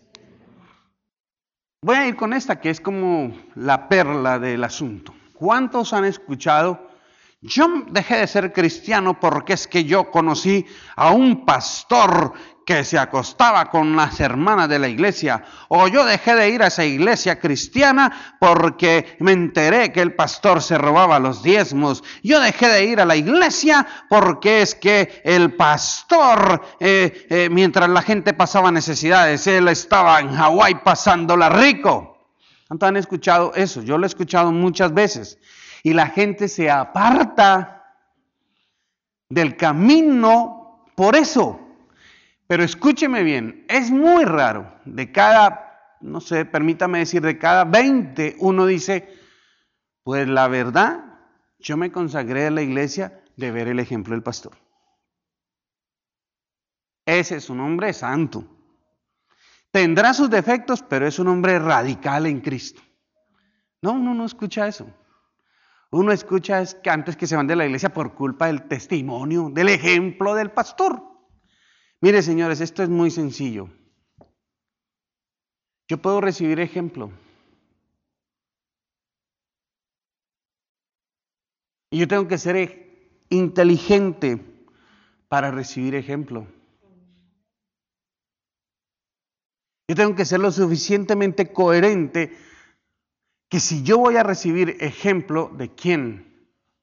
B: Voy a ir con esta que es como la perla del asunto. ¿Cuántos han escuchado? Yo dejé de ser cristiano porque es que yo conocí a un pastor que se acostaba con las hermanas de la iglesia, o yo dejé de ir a esa iglesia cristiana porque me enteré que el pastor se robaba los diezmos, yo dejé de ir a la iglesia porque es que el pastor, eh, eh, mientras la gente pasaba necesidades, él estaba en Hawái pasándola rico. ¿Cuántos han escuchado eso? Yo lo he escuchado muchas veces. Y la gente se aparta del camino por eso. Pero escúcheme bien, es muy raro. De cada, no sé, permítame decir, de cada veinte, uno dice, pues la verdad, yo me consagré a la iglesia de ver el ejemplo del pastor. Ese es un hombre santo. Tendrá sus defectos, pero es un hombre radical en Cristo. No, uno no escucha eso. Uno escucha es que antes que se van de la iglesia por culpa del testimonio, del ejemplo del pastor. Mire, señores, esto es muy sencillo. Yo puedo recibir ejemplo. Y yo tengo que ser inteligente para recibir ejemplo. Yo tengo que ser lo suficientemente coherente que si yo voy a recibir ejemplo, ¿de quién?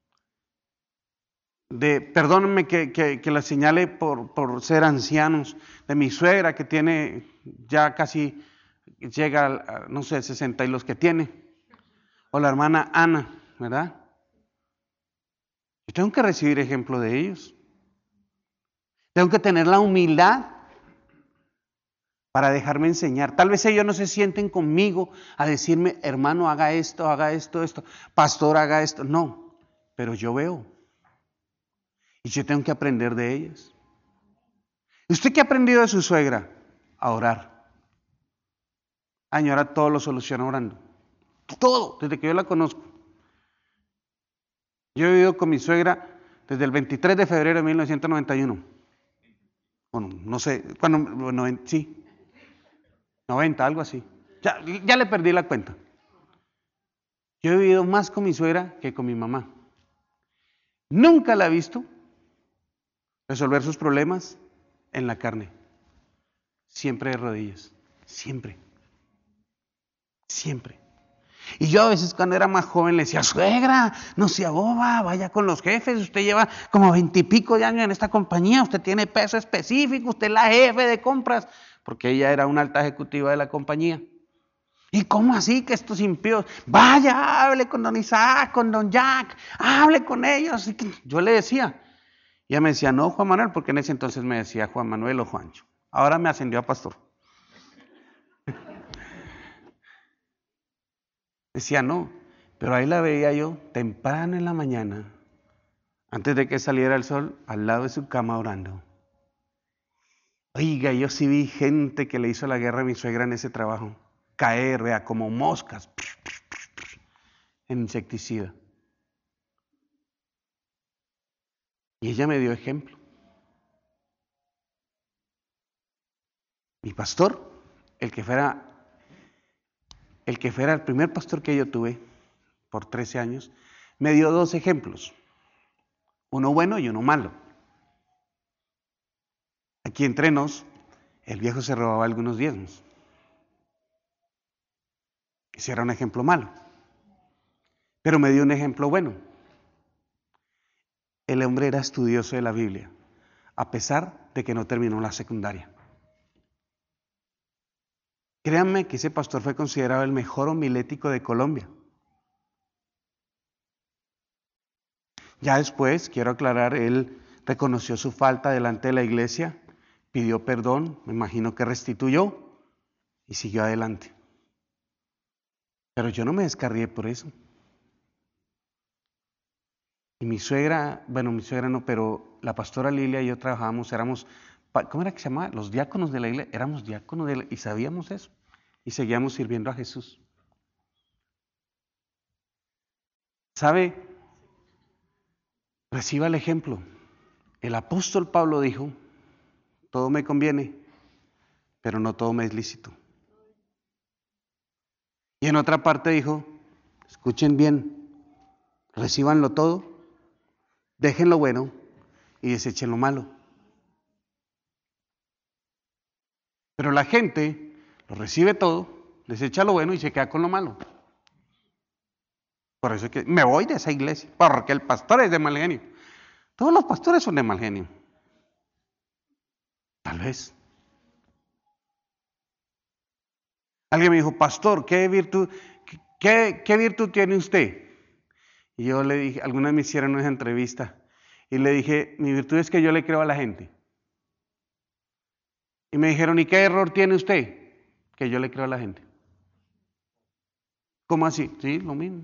B: De, perdónenme que, que, que la señale por, por ser ancianos, de mi suegra que tiene ya casi, llega a, no sé, sesenta y los que tiene, o la hermana Ana, ¿verdad? Yo tengo que recibir ejemplo de ellos. Tengo que tener la humildad para dejarme enseñar. Tal vez ellos no se sienten conmigo a decirme, hermano, haga esto, haga esto, esto, pastor, haga esto. No, pero yo veo. Y yo tengo que aprender de ellos. ¿Usted qué ha aprendido de su suegra? A orar. A señora, todo lo soluciona orando. Todo, desde que yo la conozco. Yo he vivido con mi suegra desde el veintitrés de febrero de mil novecientos noventa y uno. Bueno, no sé, cuando, bueno, sí. noventa, algo así. Ya, ya le perdí la cuenta. Yo he vivido más con mi suegra que con mi mamá. Nunca la he visto resolver sus problemas en la carne. Siempre de rodillas. Siempre. Siempre. Y yo a veces cuando era más joven le decía, suegra, no sea boba, vaya con los jefes, usted lleva como veintipico de años en esta compañía, usted tiene peso específico, usted es la jefe de compras, porque ella era una alta ejecutiva de la compañía. ¿Y cómo así que estos impíos? Vaya, hable con don Isaac, con don Jack, hable con ellos. Yo le decía, y ella me decía, no, Juan Manuel, porque en ese entonces me decía Juan Manuel o Juancho. Ahora me ascendió a pastor. Decía, no, pero ahí la veía yo temprano en la mañana, antes de que saliera el sol, al lado de su cama orando. Oiga, yo sí vi gente que le hizo la guerra a mi suegra en ese trabajo. Caer, vea, como moscas en insecticida. Y ella me dio ejemplo. Mi pastor, el que fuera, el que fuera el primer pastor que yo tuve por trece años, me dio dos ejemplos. Uno bueno y uno malo. Aquí entre nos, el viejo se robaba algunos diezmos. Ese era un ejemplo malo. Pero me dio un ejemplo bueno. El hombre era estudioso de la Biblia, a pesar de que no terminó la secundaria. Créanme que ese pastor fue considerado el mejor homilético de Colombia. Ya después, quiero aclarar, él reconoció su falta delante de la iglesia, pidió perdón, me imagino que restituyó y siguió adelante. Pero yo no me descarrié por eso. Y mi suegra, bueno, mi suegra no, pero la pastora Lilia y yo trabajábamos, éramos, ¿cómo era que se llamaba? Los diáconos de la iglesia, éramos diáconos de la, y sabíamos eso. Y seguíamos sirviendo a Jesús. ¿Sabe? Reciba el ejemplo. El apóstol Pablo dijo, todo me conviene, pero no todo me es lícito. Y en otra parte dijo, escuchen bien, recíbanlo todo, dejen lo bueno y desechen lo malo. Pero la gente lo recibe todo, desecha lo bueno y se queda con lo malo. Por eso es que me voy de esa iglesia, porque el pastor es de mal genio. Todos los pastores son de mal genio. Tal vez. Alguien me dijo, pastor, ¿qué virtud, qué, qué virtud tiene usted? Y yo le dije, algunas me hicieron una entrevista, y le dije, mi virtud es que yo le creo a la gente. Y me dijeron, ¿y qué error tiene usted? Que yo le creo a la gente. ¿Cómo así? Sí, lo mismo.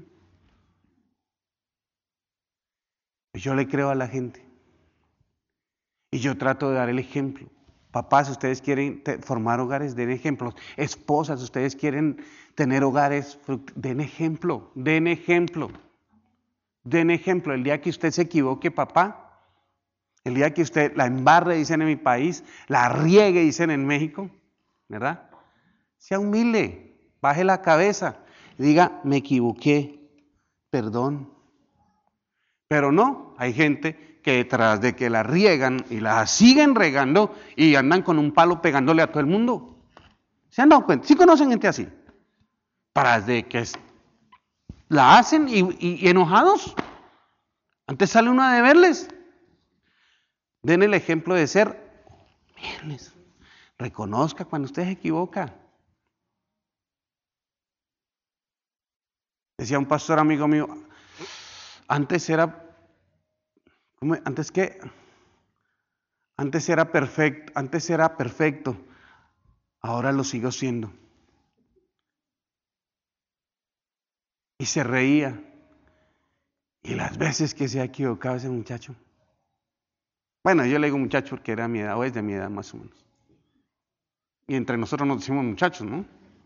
B: Yo le creo a la gente. Y yo trato de dar el ejemplo. Papás, ustedes quieren formar hogares, den ejemplos. Esposas, ustedes quieren tener hogares, den ejemplo, den ejemplo. Den ejemplo. El día que usted se equivoque, papá, el día que usted la embarre, dicen en mi país, la riegue, dicen en México, ¿verdad? sea humilde, baje la cabeza y diga, me equivoqué, perdón. Pero no, hay gente que detrás de que la riegan y la siguen regando y andan con un palo pegándole a todo el mundo. ¿Se han dado cuenta? ¿Sí conocen gente así? Para de que la hacen y, y, y enojados. Antes sale uno a deberles. Den el ejemplo de ser, mírenles, reconozca cuando usted se equivoca. Decía un pastor amigo mío, antes era, ¿cómo? antes que, antes era perfecto, antes era perfecto, ahora lo sigo siendo. Y se reía. Y las veces que se ha equivocado ese muchacho. Bueno, yo le digo muchacho porque era mi edad, o es de mi edad más o menos. Y entre nosotros nos decimos muchachos, ¿no?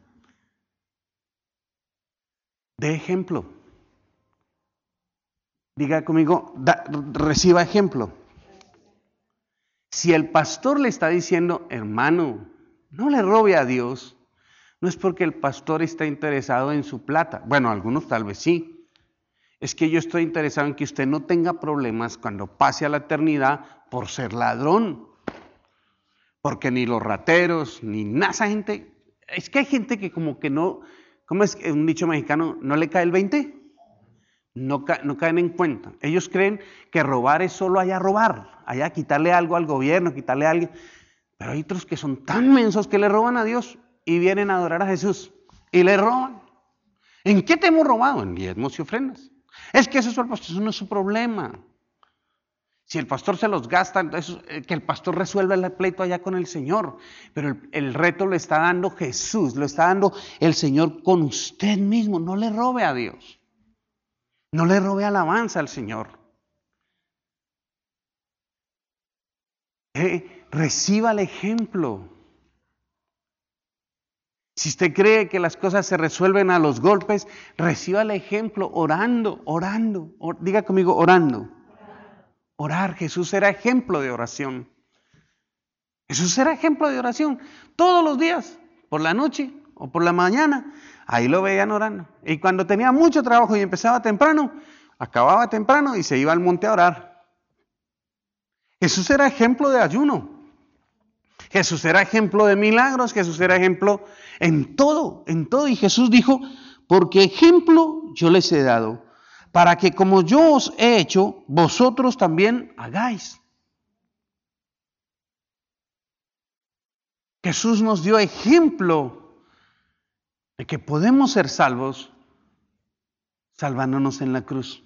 B: De ejemplo. Diga conmigo, da, reciba ejemplo. Si el pastor le está diciendo, hermano, no le robe a Dios, no es porque el pastor está interesado en su plata. Bueno, algunos tal vez sí. Es que yo estoy interesado en que usted no tenga problemas cuando pase a la eternidad por ser ladrón. Porque ni los rateros, ni nada, esa gente, es que hay gente que como que no, ¿cómo es un dicho mexicano? ¿No le cae el veinte? No, ca, no caen en cuenta. Ellos creen que robar es solo allá robar, allá quitarle algo al gobierno, quitarle a alguien. Pero hay otros que son tan mensos que le roban a Dios y vienen a adorar a Jesús y le roban. ¿En qué te hemos robado? En diezmos y ofrendas. Es que eso, es, eso no es su problema. Si el pastor se los gasta, entonces que el pastor resuelva el pleito allá con el Señor. Pero el, el reto lo está dando Jesús, lo está dando el Señor con usted mismo. No le robe a Dios. No le robe alabanza al Señor. Eh, reciba el ejemplo. Si usted cree que las cosas se resuelven a los golpes, reciba el ejemplo orando, orando. Or, diga conmigo, orando. Orar. Jesús era ejemplo de oración. Jesús era ejemplo de oración. Todos los días, por la noche o por la mañana, ahí lo veían orando. Y cuando tenía mucho trabajo y empezaba temprano, acababa temprano y se iba al monte a orar. Jesús era ejemplo de ayuno. Jesús era ejemplo de milagros, Jesús era ejemplo en todo, en todo. Y Jesús dijo, porque ejemplo yo les he dado, para que como yo os he hecho, vosotros también hagáis. Jesús nos dio ejemplo de que podemos ser salvos salvándonos en la cruz,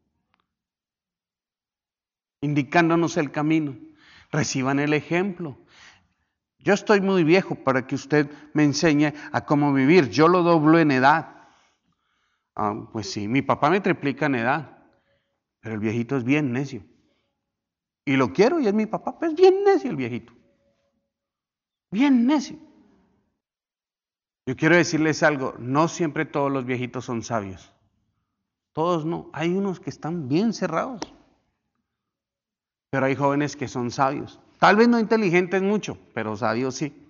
B: indicándonos el camino. Reciban el ejemplo. Yo estoy muy viejo para que usted me enseñe a cómo vivir. Yo lo doblo en edad. Ah, pues sí, mi papá me triplica en edad, pero el viejito es bien necio. Y lo quiero y es mi papá, pues bien necio el viejito. Bien necio. Yo quiero decirles algo, no siempre todos los viejitos son sabios. Todos no, hay unos que están bien cerrados. Pero hay jóvenes que son sabios. Tal vez no inteligentes mucho, pero sabios sí.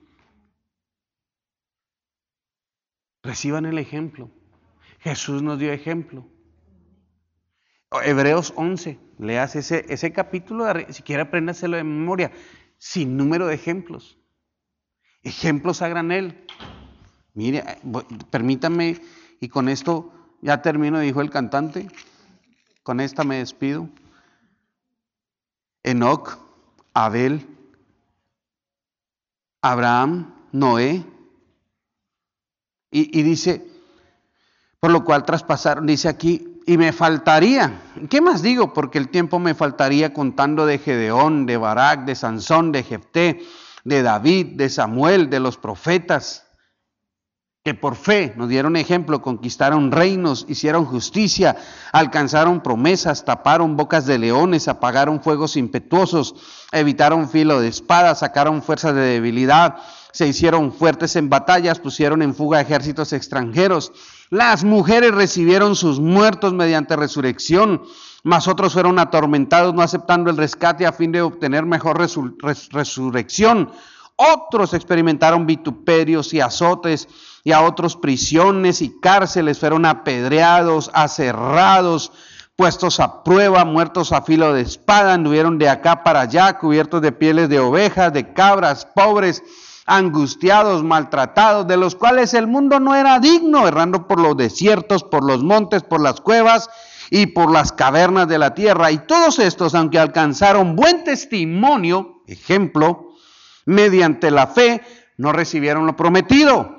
B: Reciban el ejemplo. Jesús nos dio ejemplo. Hebreos once, leas ese, ese capítulo, si quiere apréndaselo de memoria, sin número de ejemplos. Ejemplos a granel. Mire, permítame, y con esto ya termino, dijo el cantante, con esta me despido. Enoc, Abel, Abraham, Noé, y, y dice, por lo cual traspasaron, dice aquí, y me faltaría, ¿qué más digo? Porque el tiempo me faltaría contando de Gedeón, de Barak, de Sansón, de Jefté, de David, de Samuel, de los profetas, que por fe nos dieron ejemplo, conquistaron reinos, hicieron justicia, alcanzaron promesas, taparon bocas de leones, apagaron fuegos impetuosos, evitaron filo de espada, sacaron fuerzas de debilidad, se hicieron fuertes en batallas, pusieron en fuga ejércitos extranjeros. Las mujeres recibieron sus muertos mediante resurrección, mas otros fueron atormentados, no aceptando el rescate a fin de obtener mejor resur- res- resurrección. Otros experimentaron vituperios y azotes, y a otros prisiones y cárceles, fueron apedreados, aserrados, puestos a prueba, muertos a filo de espada, anduvieron de acá para allá, cubiertos de pieles de ovejas, de cabras, pobres, angustiados, maltratados, de los cuales el mundo no era digno, errando por los desiertos, por los montes, por las cuevas y por las cavernas de la tierra. Y todos estos, aunque alcanzaron buen testimonio, ejemplo, mediante la fe, no recibieron lo prometido,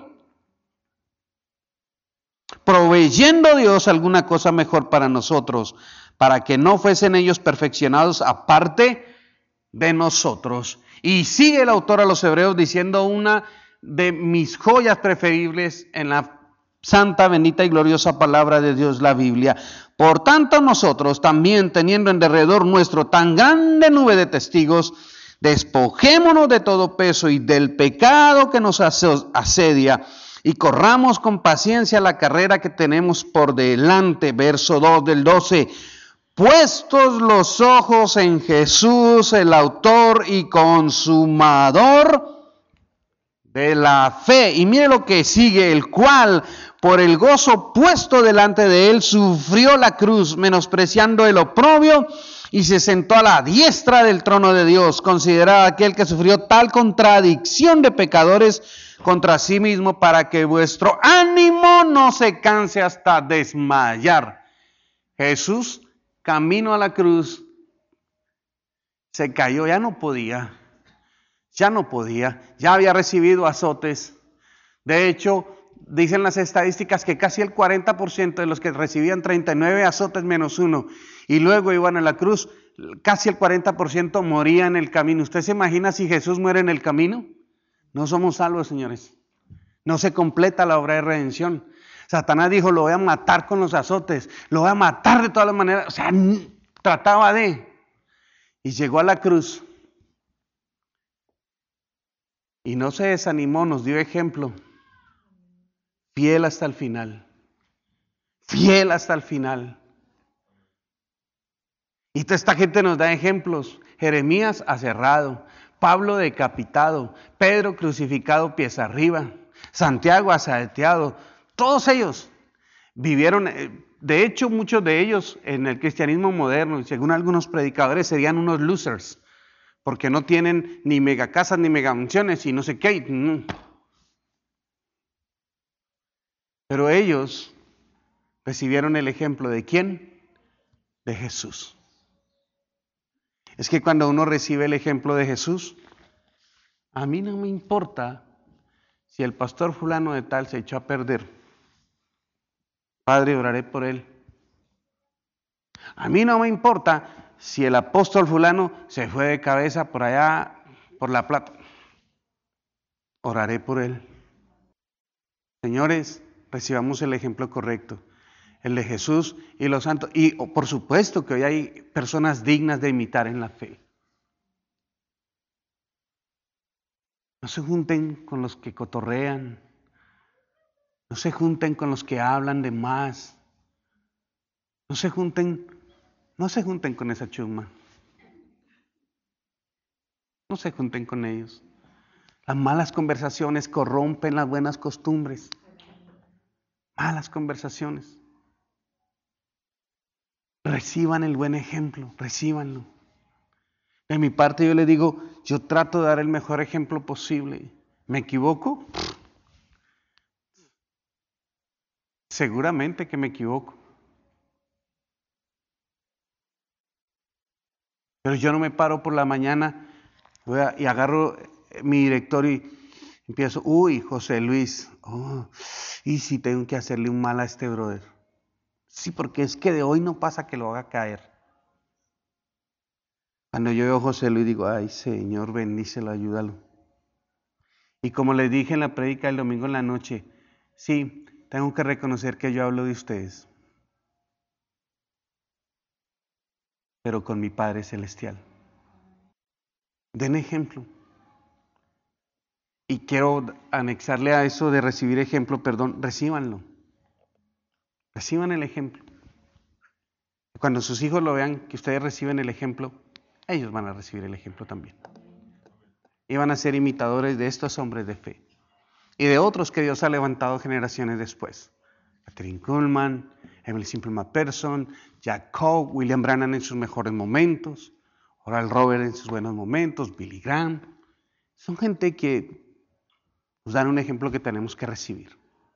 B: proveyendo Dios alguna cosa mejor para nosotros, para que no fuesen ellos perfeccionados aparte de nosotros. Y sigue el autor a los Hebreos diciendo una de mis joyas preferibles en la santa, bendita y gloriosa palabra de Dios, la Biblia. Por tanto, nosotros también, teniendo en derredor nuestro tan grande nube de testigos, despojémonos de todo peso y del pecado que nos asedia, y corramos con paciencia la carrera que tenemos por delante. Verso dos del doce. Puestos los ojos en Jesús, el autor y consumador de la fe. Y mire lo que sigue, el cual por el gozo puesto delante de él sufrió la cruz, menospreciando el oprobio, y se sentó a la diestra del trono de Dios. Considerad aquel que sufrió tal contradicción de pecadores contra sí mismo, para que vuestro ánimo no se canse hasta desmayar. Jesús, camino a la cruz, se cayó, ya no podía, ya no podía, ya había recibido azotes. De hecho, dicen las estadísticas que casi el cuarenta por ciento de los que recibían treinta y nueve azotes menos uno y luego iban a la cruz, casi el cuarenta por ciento moría en el camino. ¿Usted se imagina si Jesús muere en el camino? No somos salvos, señores. No se completa la obra de redención. Satanás dijo, lo voy a matar con los azotes, lo voy a matar de todas las maneras. O sea, trataba de... Y llegó a la cruz. Y no se desanimó, nos dio ejemplo. Fiel hasta el final. Fiel hasta el final. Y toda esta gente nos da ejemplos. Jeremías aserrado, Pablo decapitado, Pedro crucificado pies arriba, Santiago asaeteado. Todos ellos vivieron, de hecho muchos de ellos en el cristianismo moderno, según algunos predicadores, serían unos losers, porque no tienen ni megacasas ni megamansiones y no sé qué. Pero ellos recibieron el ejemplo ¿de quién? De Jesús. Es que cuando uno recibe el ejemplo de Jesús, a mí no me importa si el pastor fulano de tal se echó a perder. Padre, oraré por él. A mí no me importa si el apóstol fulano se fue de cabeza por allá, por La Plata. Oraré por él. Señores, recibamos el ejemplo correcto, el de Jesús y los santos. Y por supuesto que hoy hay personas dignas de imitar en la fe. No se junten con los que cotorrean. No se junten con los que hablan de más. No se junten, no se junten con esa chusma. No se junten con ellos. Las malas conversaciones corrompen las buenas costumbres. Malas conversaciones. Reciban el buen ejemplo, recíbanlo. De mi parte yo le digo, yo trato de dar el mejor ejemplo posible. ¿Me equivoco? Seguramente que me equivoco. Pero yo no me paro por la mañana voy a, y agarro mi director y empiezo, uy, José Luis, oh, y si tengo que hacerle un mal a este brother. Sí, porque es que de hoy no pasa que lo haga caer. Cuando yo veo a José Luis digo, ay Señor, bendícelo, ayúdalo. Y como les dije en la prédica el domingo en la noche, sí, tengo que reconocer que yo hablo de ustedes, pero con mi Padre Celestial. Den ejemplo. Y quiero anexarle a eso de recibir ejemplo, perdón, recíbanlo. Reciban el ejemplo. Cuando sus hijos lo vean, que ustedes reciben el ejemplo, ellos van a recibir el ejemplo también. iban a ser imitadores de estos hombres de fe y de otros que Dios ha levantado generaciones después. Kathryn Kuhlman, Emily Simple McPherson, Jack Coe, William Branham en sus mejores momentos, Oral Roberts en sus buenos momentos, Billy Graham. Son gente que nos dan un ejemplo que tenemos que recibir.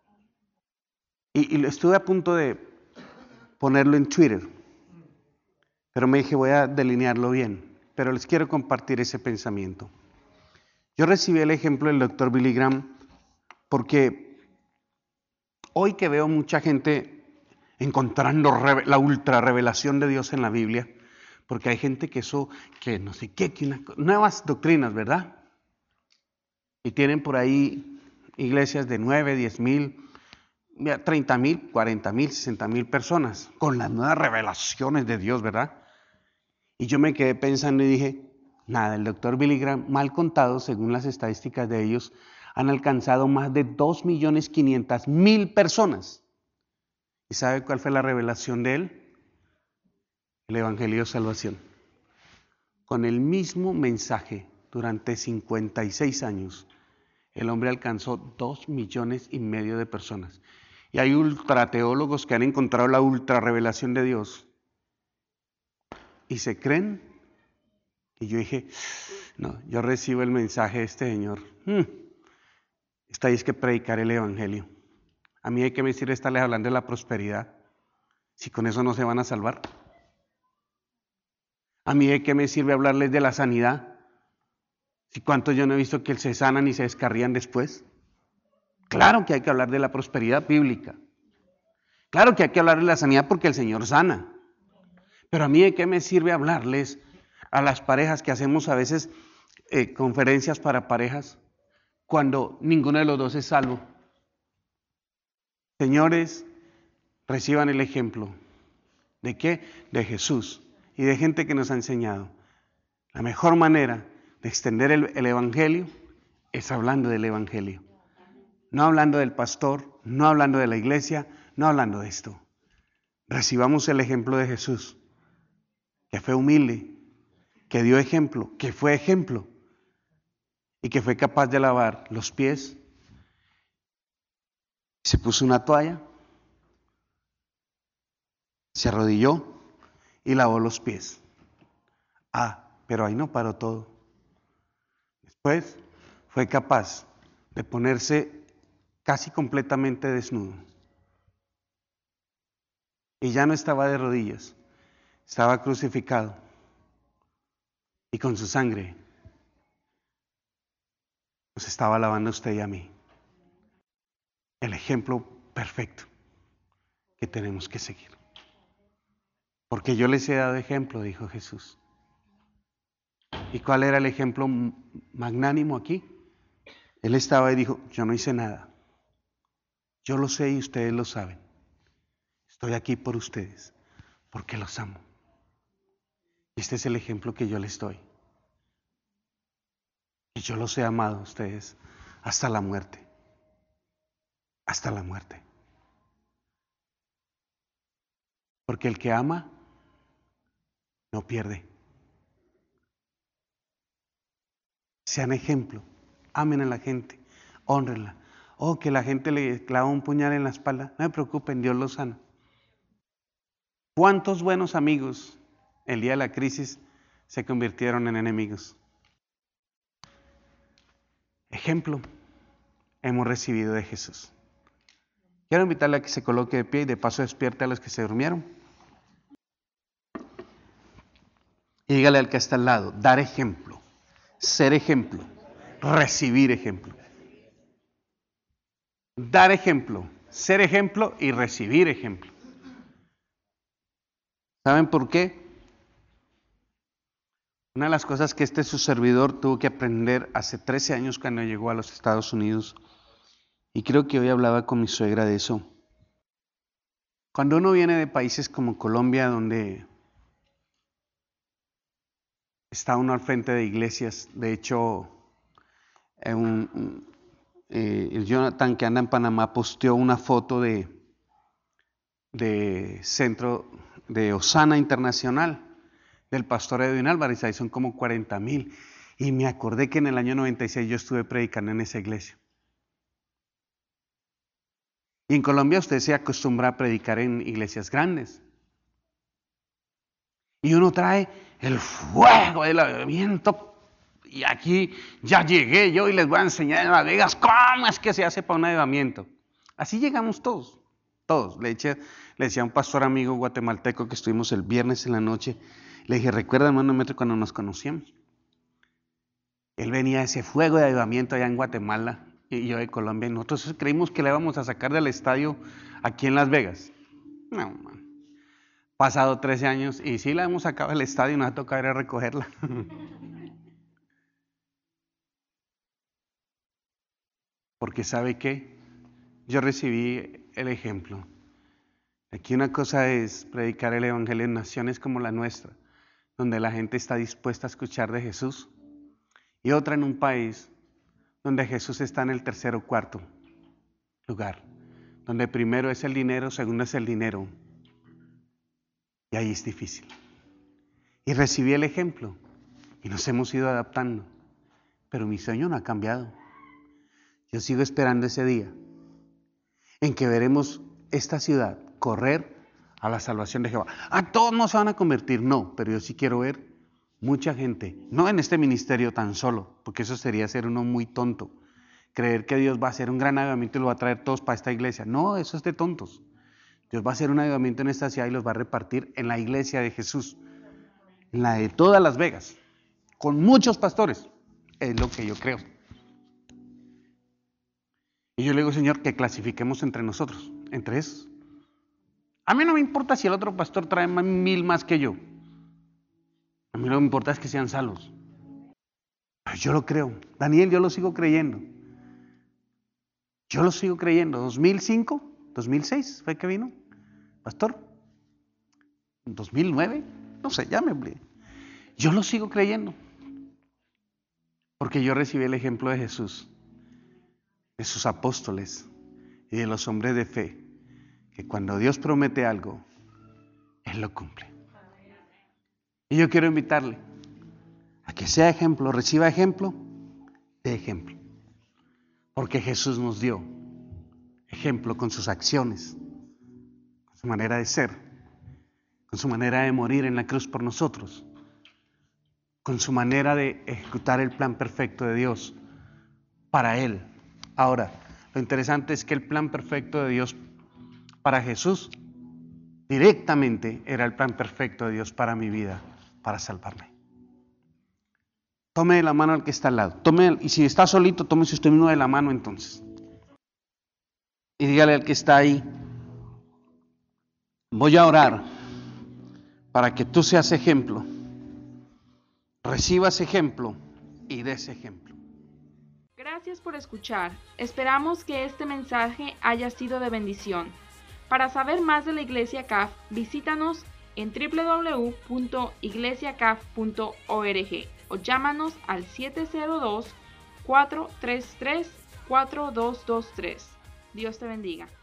B: Y, y estuve a punto de ponerlo en Twitter, pero me dije voy a delinearlo bien, pero les quiero compartir ese pensamiento. Yo recibí el ejemplo del doctor Billy Graham porque hoy que veo mucha gente encontrando la ultra revelación de Dios en la Biblia, porque hay gente que eso, que no sé qué, que una, nuevas doctrinas, ¿verdad? Y tienen por ahí iglesias de nueve, diez mil, treinta mil, cuarenta mil, sesenta mil personas con las nuevas revelaciones de Dios, ¿verdad? Y yo me quedé pensando y dije, nada, el doctor Billy Graham, mal contado, según las estadísticas de ellos, han alcanzado más de dos millones quinientas mil personas. ¿Y sabe cuál fue la revelación de él? El Evangelio de Salvación. Con el mismo mensaje, durante cincuenta y seis años, el hombre alcanzó dos millones y medio de personas. Y hay ultrateólogos que han encontrado la ultra revelación de Dios y se creen. Y yo dije, no, yo recibo el mensaje de este Señor. Hmm. Está ahí es que predicar el Evangelio. A mí hay que me sirve estarles hablando de la prosperidad, si con eso no se van a salvar. A mí hay que me sirve hablarles de la sanidad, si cuántos yo no he visto que se sanan y se descarrían después. Claro que hay que hablar de la prosperidad bíblica. Claro que hay que hablar de la sanidad porque el Señor sana. Pero a mí hay que me sirve hablarles a las parejas que hacemos a veces eh, conferencias para parejas cuando ninguno de los dos es salvo. Señores, reciban el ejemplo. ¿De qué? De Jesús y de gente que nos ha enseñado. La mejor manera de extender el, el Evangelio es hablando del Evangelio. No hablando del pastor, no hablando de la iglesia, no hablando de esto. Recibamos el ejemplo de Jesús, que fue humilde, que dio ejemplo, que fue ejemplo y que fue capaz de lavar los pies. Se puso una toalla, se arrodilló y lavó los pies. Ah, pero ahí no paró todo. Después fue capaz de ponerse casi completamente desnudo. Y ya no estaba de rodillas, estaba crucificado. Y con su sangre nos estaba lavando a usted y a mí. El ejemplo perfecto que tenemos que seguir. Porque yo les he dado ejemplo, dijo Jesús. ¿Y cuál era el ejemplo magnánimo aquí? Él estaba y dijo, yo no hice nada. Yo lo sé y ustedes lo saben. Estoy aquí por ustedes, porque los amo. Este es el ejemplo que yo les doy. Y yo los he amado a ustedes hasta la muerte. Hasta la muerte. Porque el que ama, no pierde. Sean ejemplo. Amen a la gente. Hónrenla. Oh, que la gente le clava un puñal en la espalda. No me preocupen, Dios los sana. ¿Cuántos buenos amigos el día de la crisis se convirtieron en enemigos? Ejemplo hemos recibido de Jesús. Quiero invitarle a que se coloque de pie y de paso despierte a los que se durmieron. Y dígale al que está al lado, dar ejemplo, ser ejemplo, recibir ejemplo. Dar ejemplo, ser ejemplo y recibir ejemplo. ¿Saben por qué? Una de las cosas que este su servidor tuvo que aprender hace trece años cuando llegó a los Estados Unidos, y creo que hoy hablaba con mi suegra de eso. Cuando uno viene de países como Colombia, donde está uno al frente de iglesias, de hecho, un, eh, el Jonathan que anda en Panamá posteó una foto de, de centro de Osana Internacional, del pastor Edwin Álvarez, ahí son como cuarenta mil. Y me acordé que en el año noventa y seis yo estuve predicando en esa iglesia. Y en Colombia usted se acostumbra a predicar en iglesias grandes. Y uno trae el fuego del avivamiento. Y aquí ya llegué yo y les voy a enseñar en Las Vegas cómo es que se hace para un avivamiento. Así llegamos todos, todos. Le, eché, le decía a un pastor amigo guatemalteco que estuvimos el viernes en la noche. Le dije, ¿recuerda, hermano Metro, cuando nos conocíamos? Él venía de ese fuego de avivamiento allá en Guatemala y yo de Colombia. Y nosotros creímos que le íbamos a sacar del estadio aquí en Las Vegas. No, man. Pasado trece años y sí la hemos sacado del estadio y nos ha tocado ir a recogerla. Porque ¿sabe qué? Yo recibí el ejemplo. Aquí una cosa es predicar el evangelio en naciones como la nuestra, donde la gente está dispuesta a escuchar de Jesús. Y otra en un país donde Jesús está en el tercer o cuarto lugar. Donde primero es el dinero, segundo es el dinero. Y ahí es difícil. Y recibí el ejemplo. Y nos hemos ido adaptando. Pero mi sueño no ha cambiado. Yo sigo esperando ese día en que veremos esta ciudad correr a la salvación de Jehová. A todos no se van a convertir, no, pero yo sí quiero ver mucha gente, no en este ministerio tan solo, porque eso sería ser uno muy tonto, creer que Dios va a hacer un gran avivamiento y lo va a traer todos para esta iglesia. No, eso es de tontos. Dios va a hacer un avivamiento en esta ciudad y los va a repartir en la iglesia de Jesús, en la de todas Las Vegas, con muchos pastores, es lo que yo creo. Y yo le digo, Señor, que clasifiquemos entre nosotros, entre esos. A mí no me importa si el otro pastor trae mil más que yo. A mí lo que me importa es que sean salvos. Pero yo lo creo. Daniel, yo lo sigo creyendo. Yo lo sigo creyendo. dos mil cinco, dos mil seis fue que vino, pastor. dos mil nueve, no sé, ya me olvidé. Yo lo sigo creyendo. Porque yo recibí el ejemplo de Jesús, de sus apóstoles y de los hombres de fe, que cuando Dios promete algo, Él lo cumple. Y yo quiero invitarle a que sea ejemplo, reciba ejemplo de ejemplo. Porque Jesús nos dio ejemplo con sus acciones, con su manera de ser, con su manera de morir en la cruz por nosotros, con su manera de ejecutar el plan perfecto de Dios para Él. Ahora, lo interesante es que el plan perfecto de Dios para Jesús directamente era el plan perfecto de Dios para mi vida, para salvarme. Tome de la mano al que está al lado. Tome, y si está solito, tómese usted mismo de la mano entonces. Y dígale al que está ahí, voy a orar para que tú seas ejemplo, recibas ejemplo y des ejemplo.
A: Gracias por escuchar. Esperamos que este mensaje haya sido de bendición. Para saber más de la Iglesia C A F, visítanos en doble u doble u doble u punto iglesia c a f punto org o llámanos al siete cero dos, cuatro tres tres, cuatro dos dos tres. Dios te bendiga.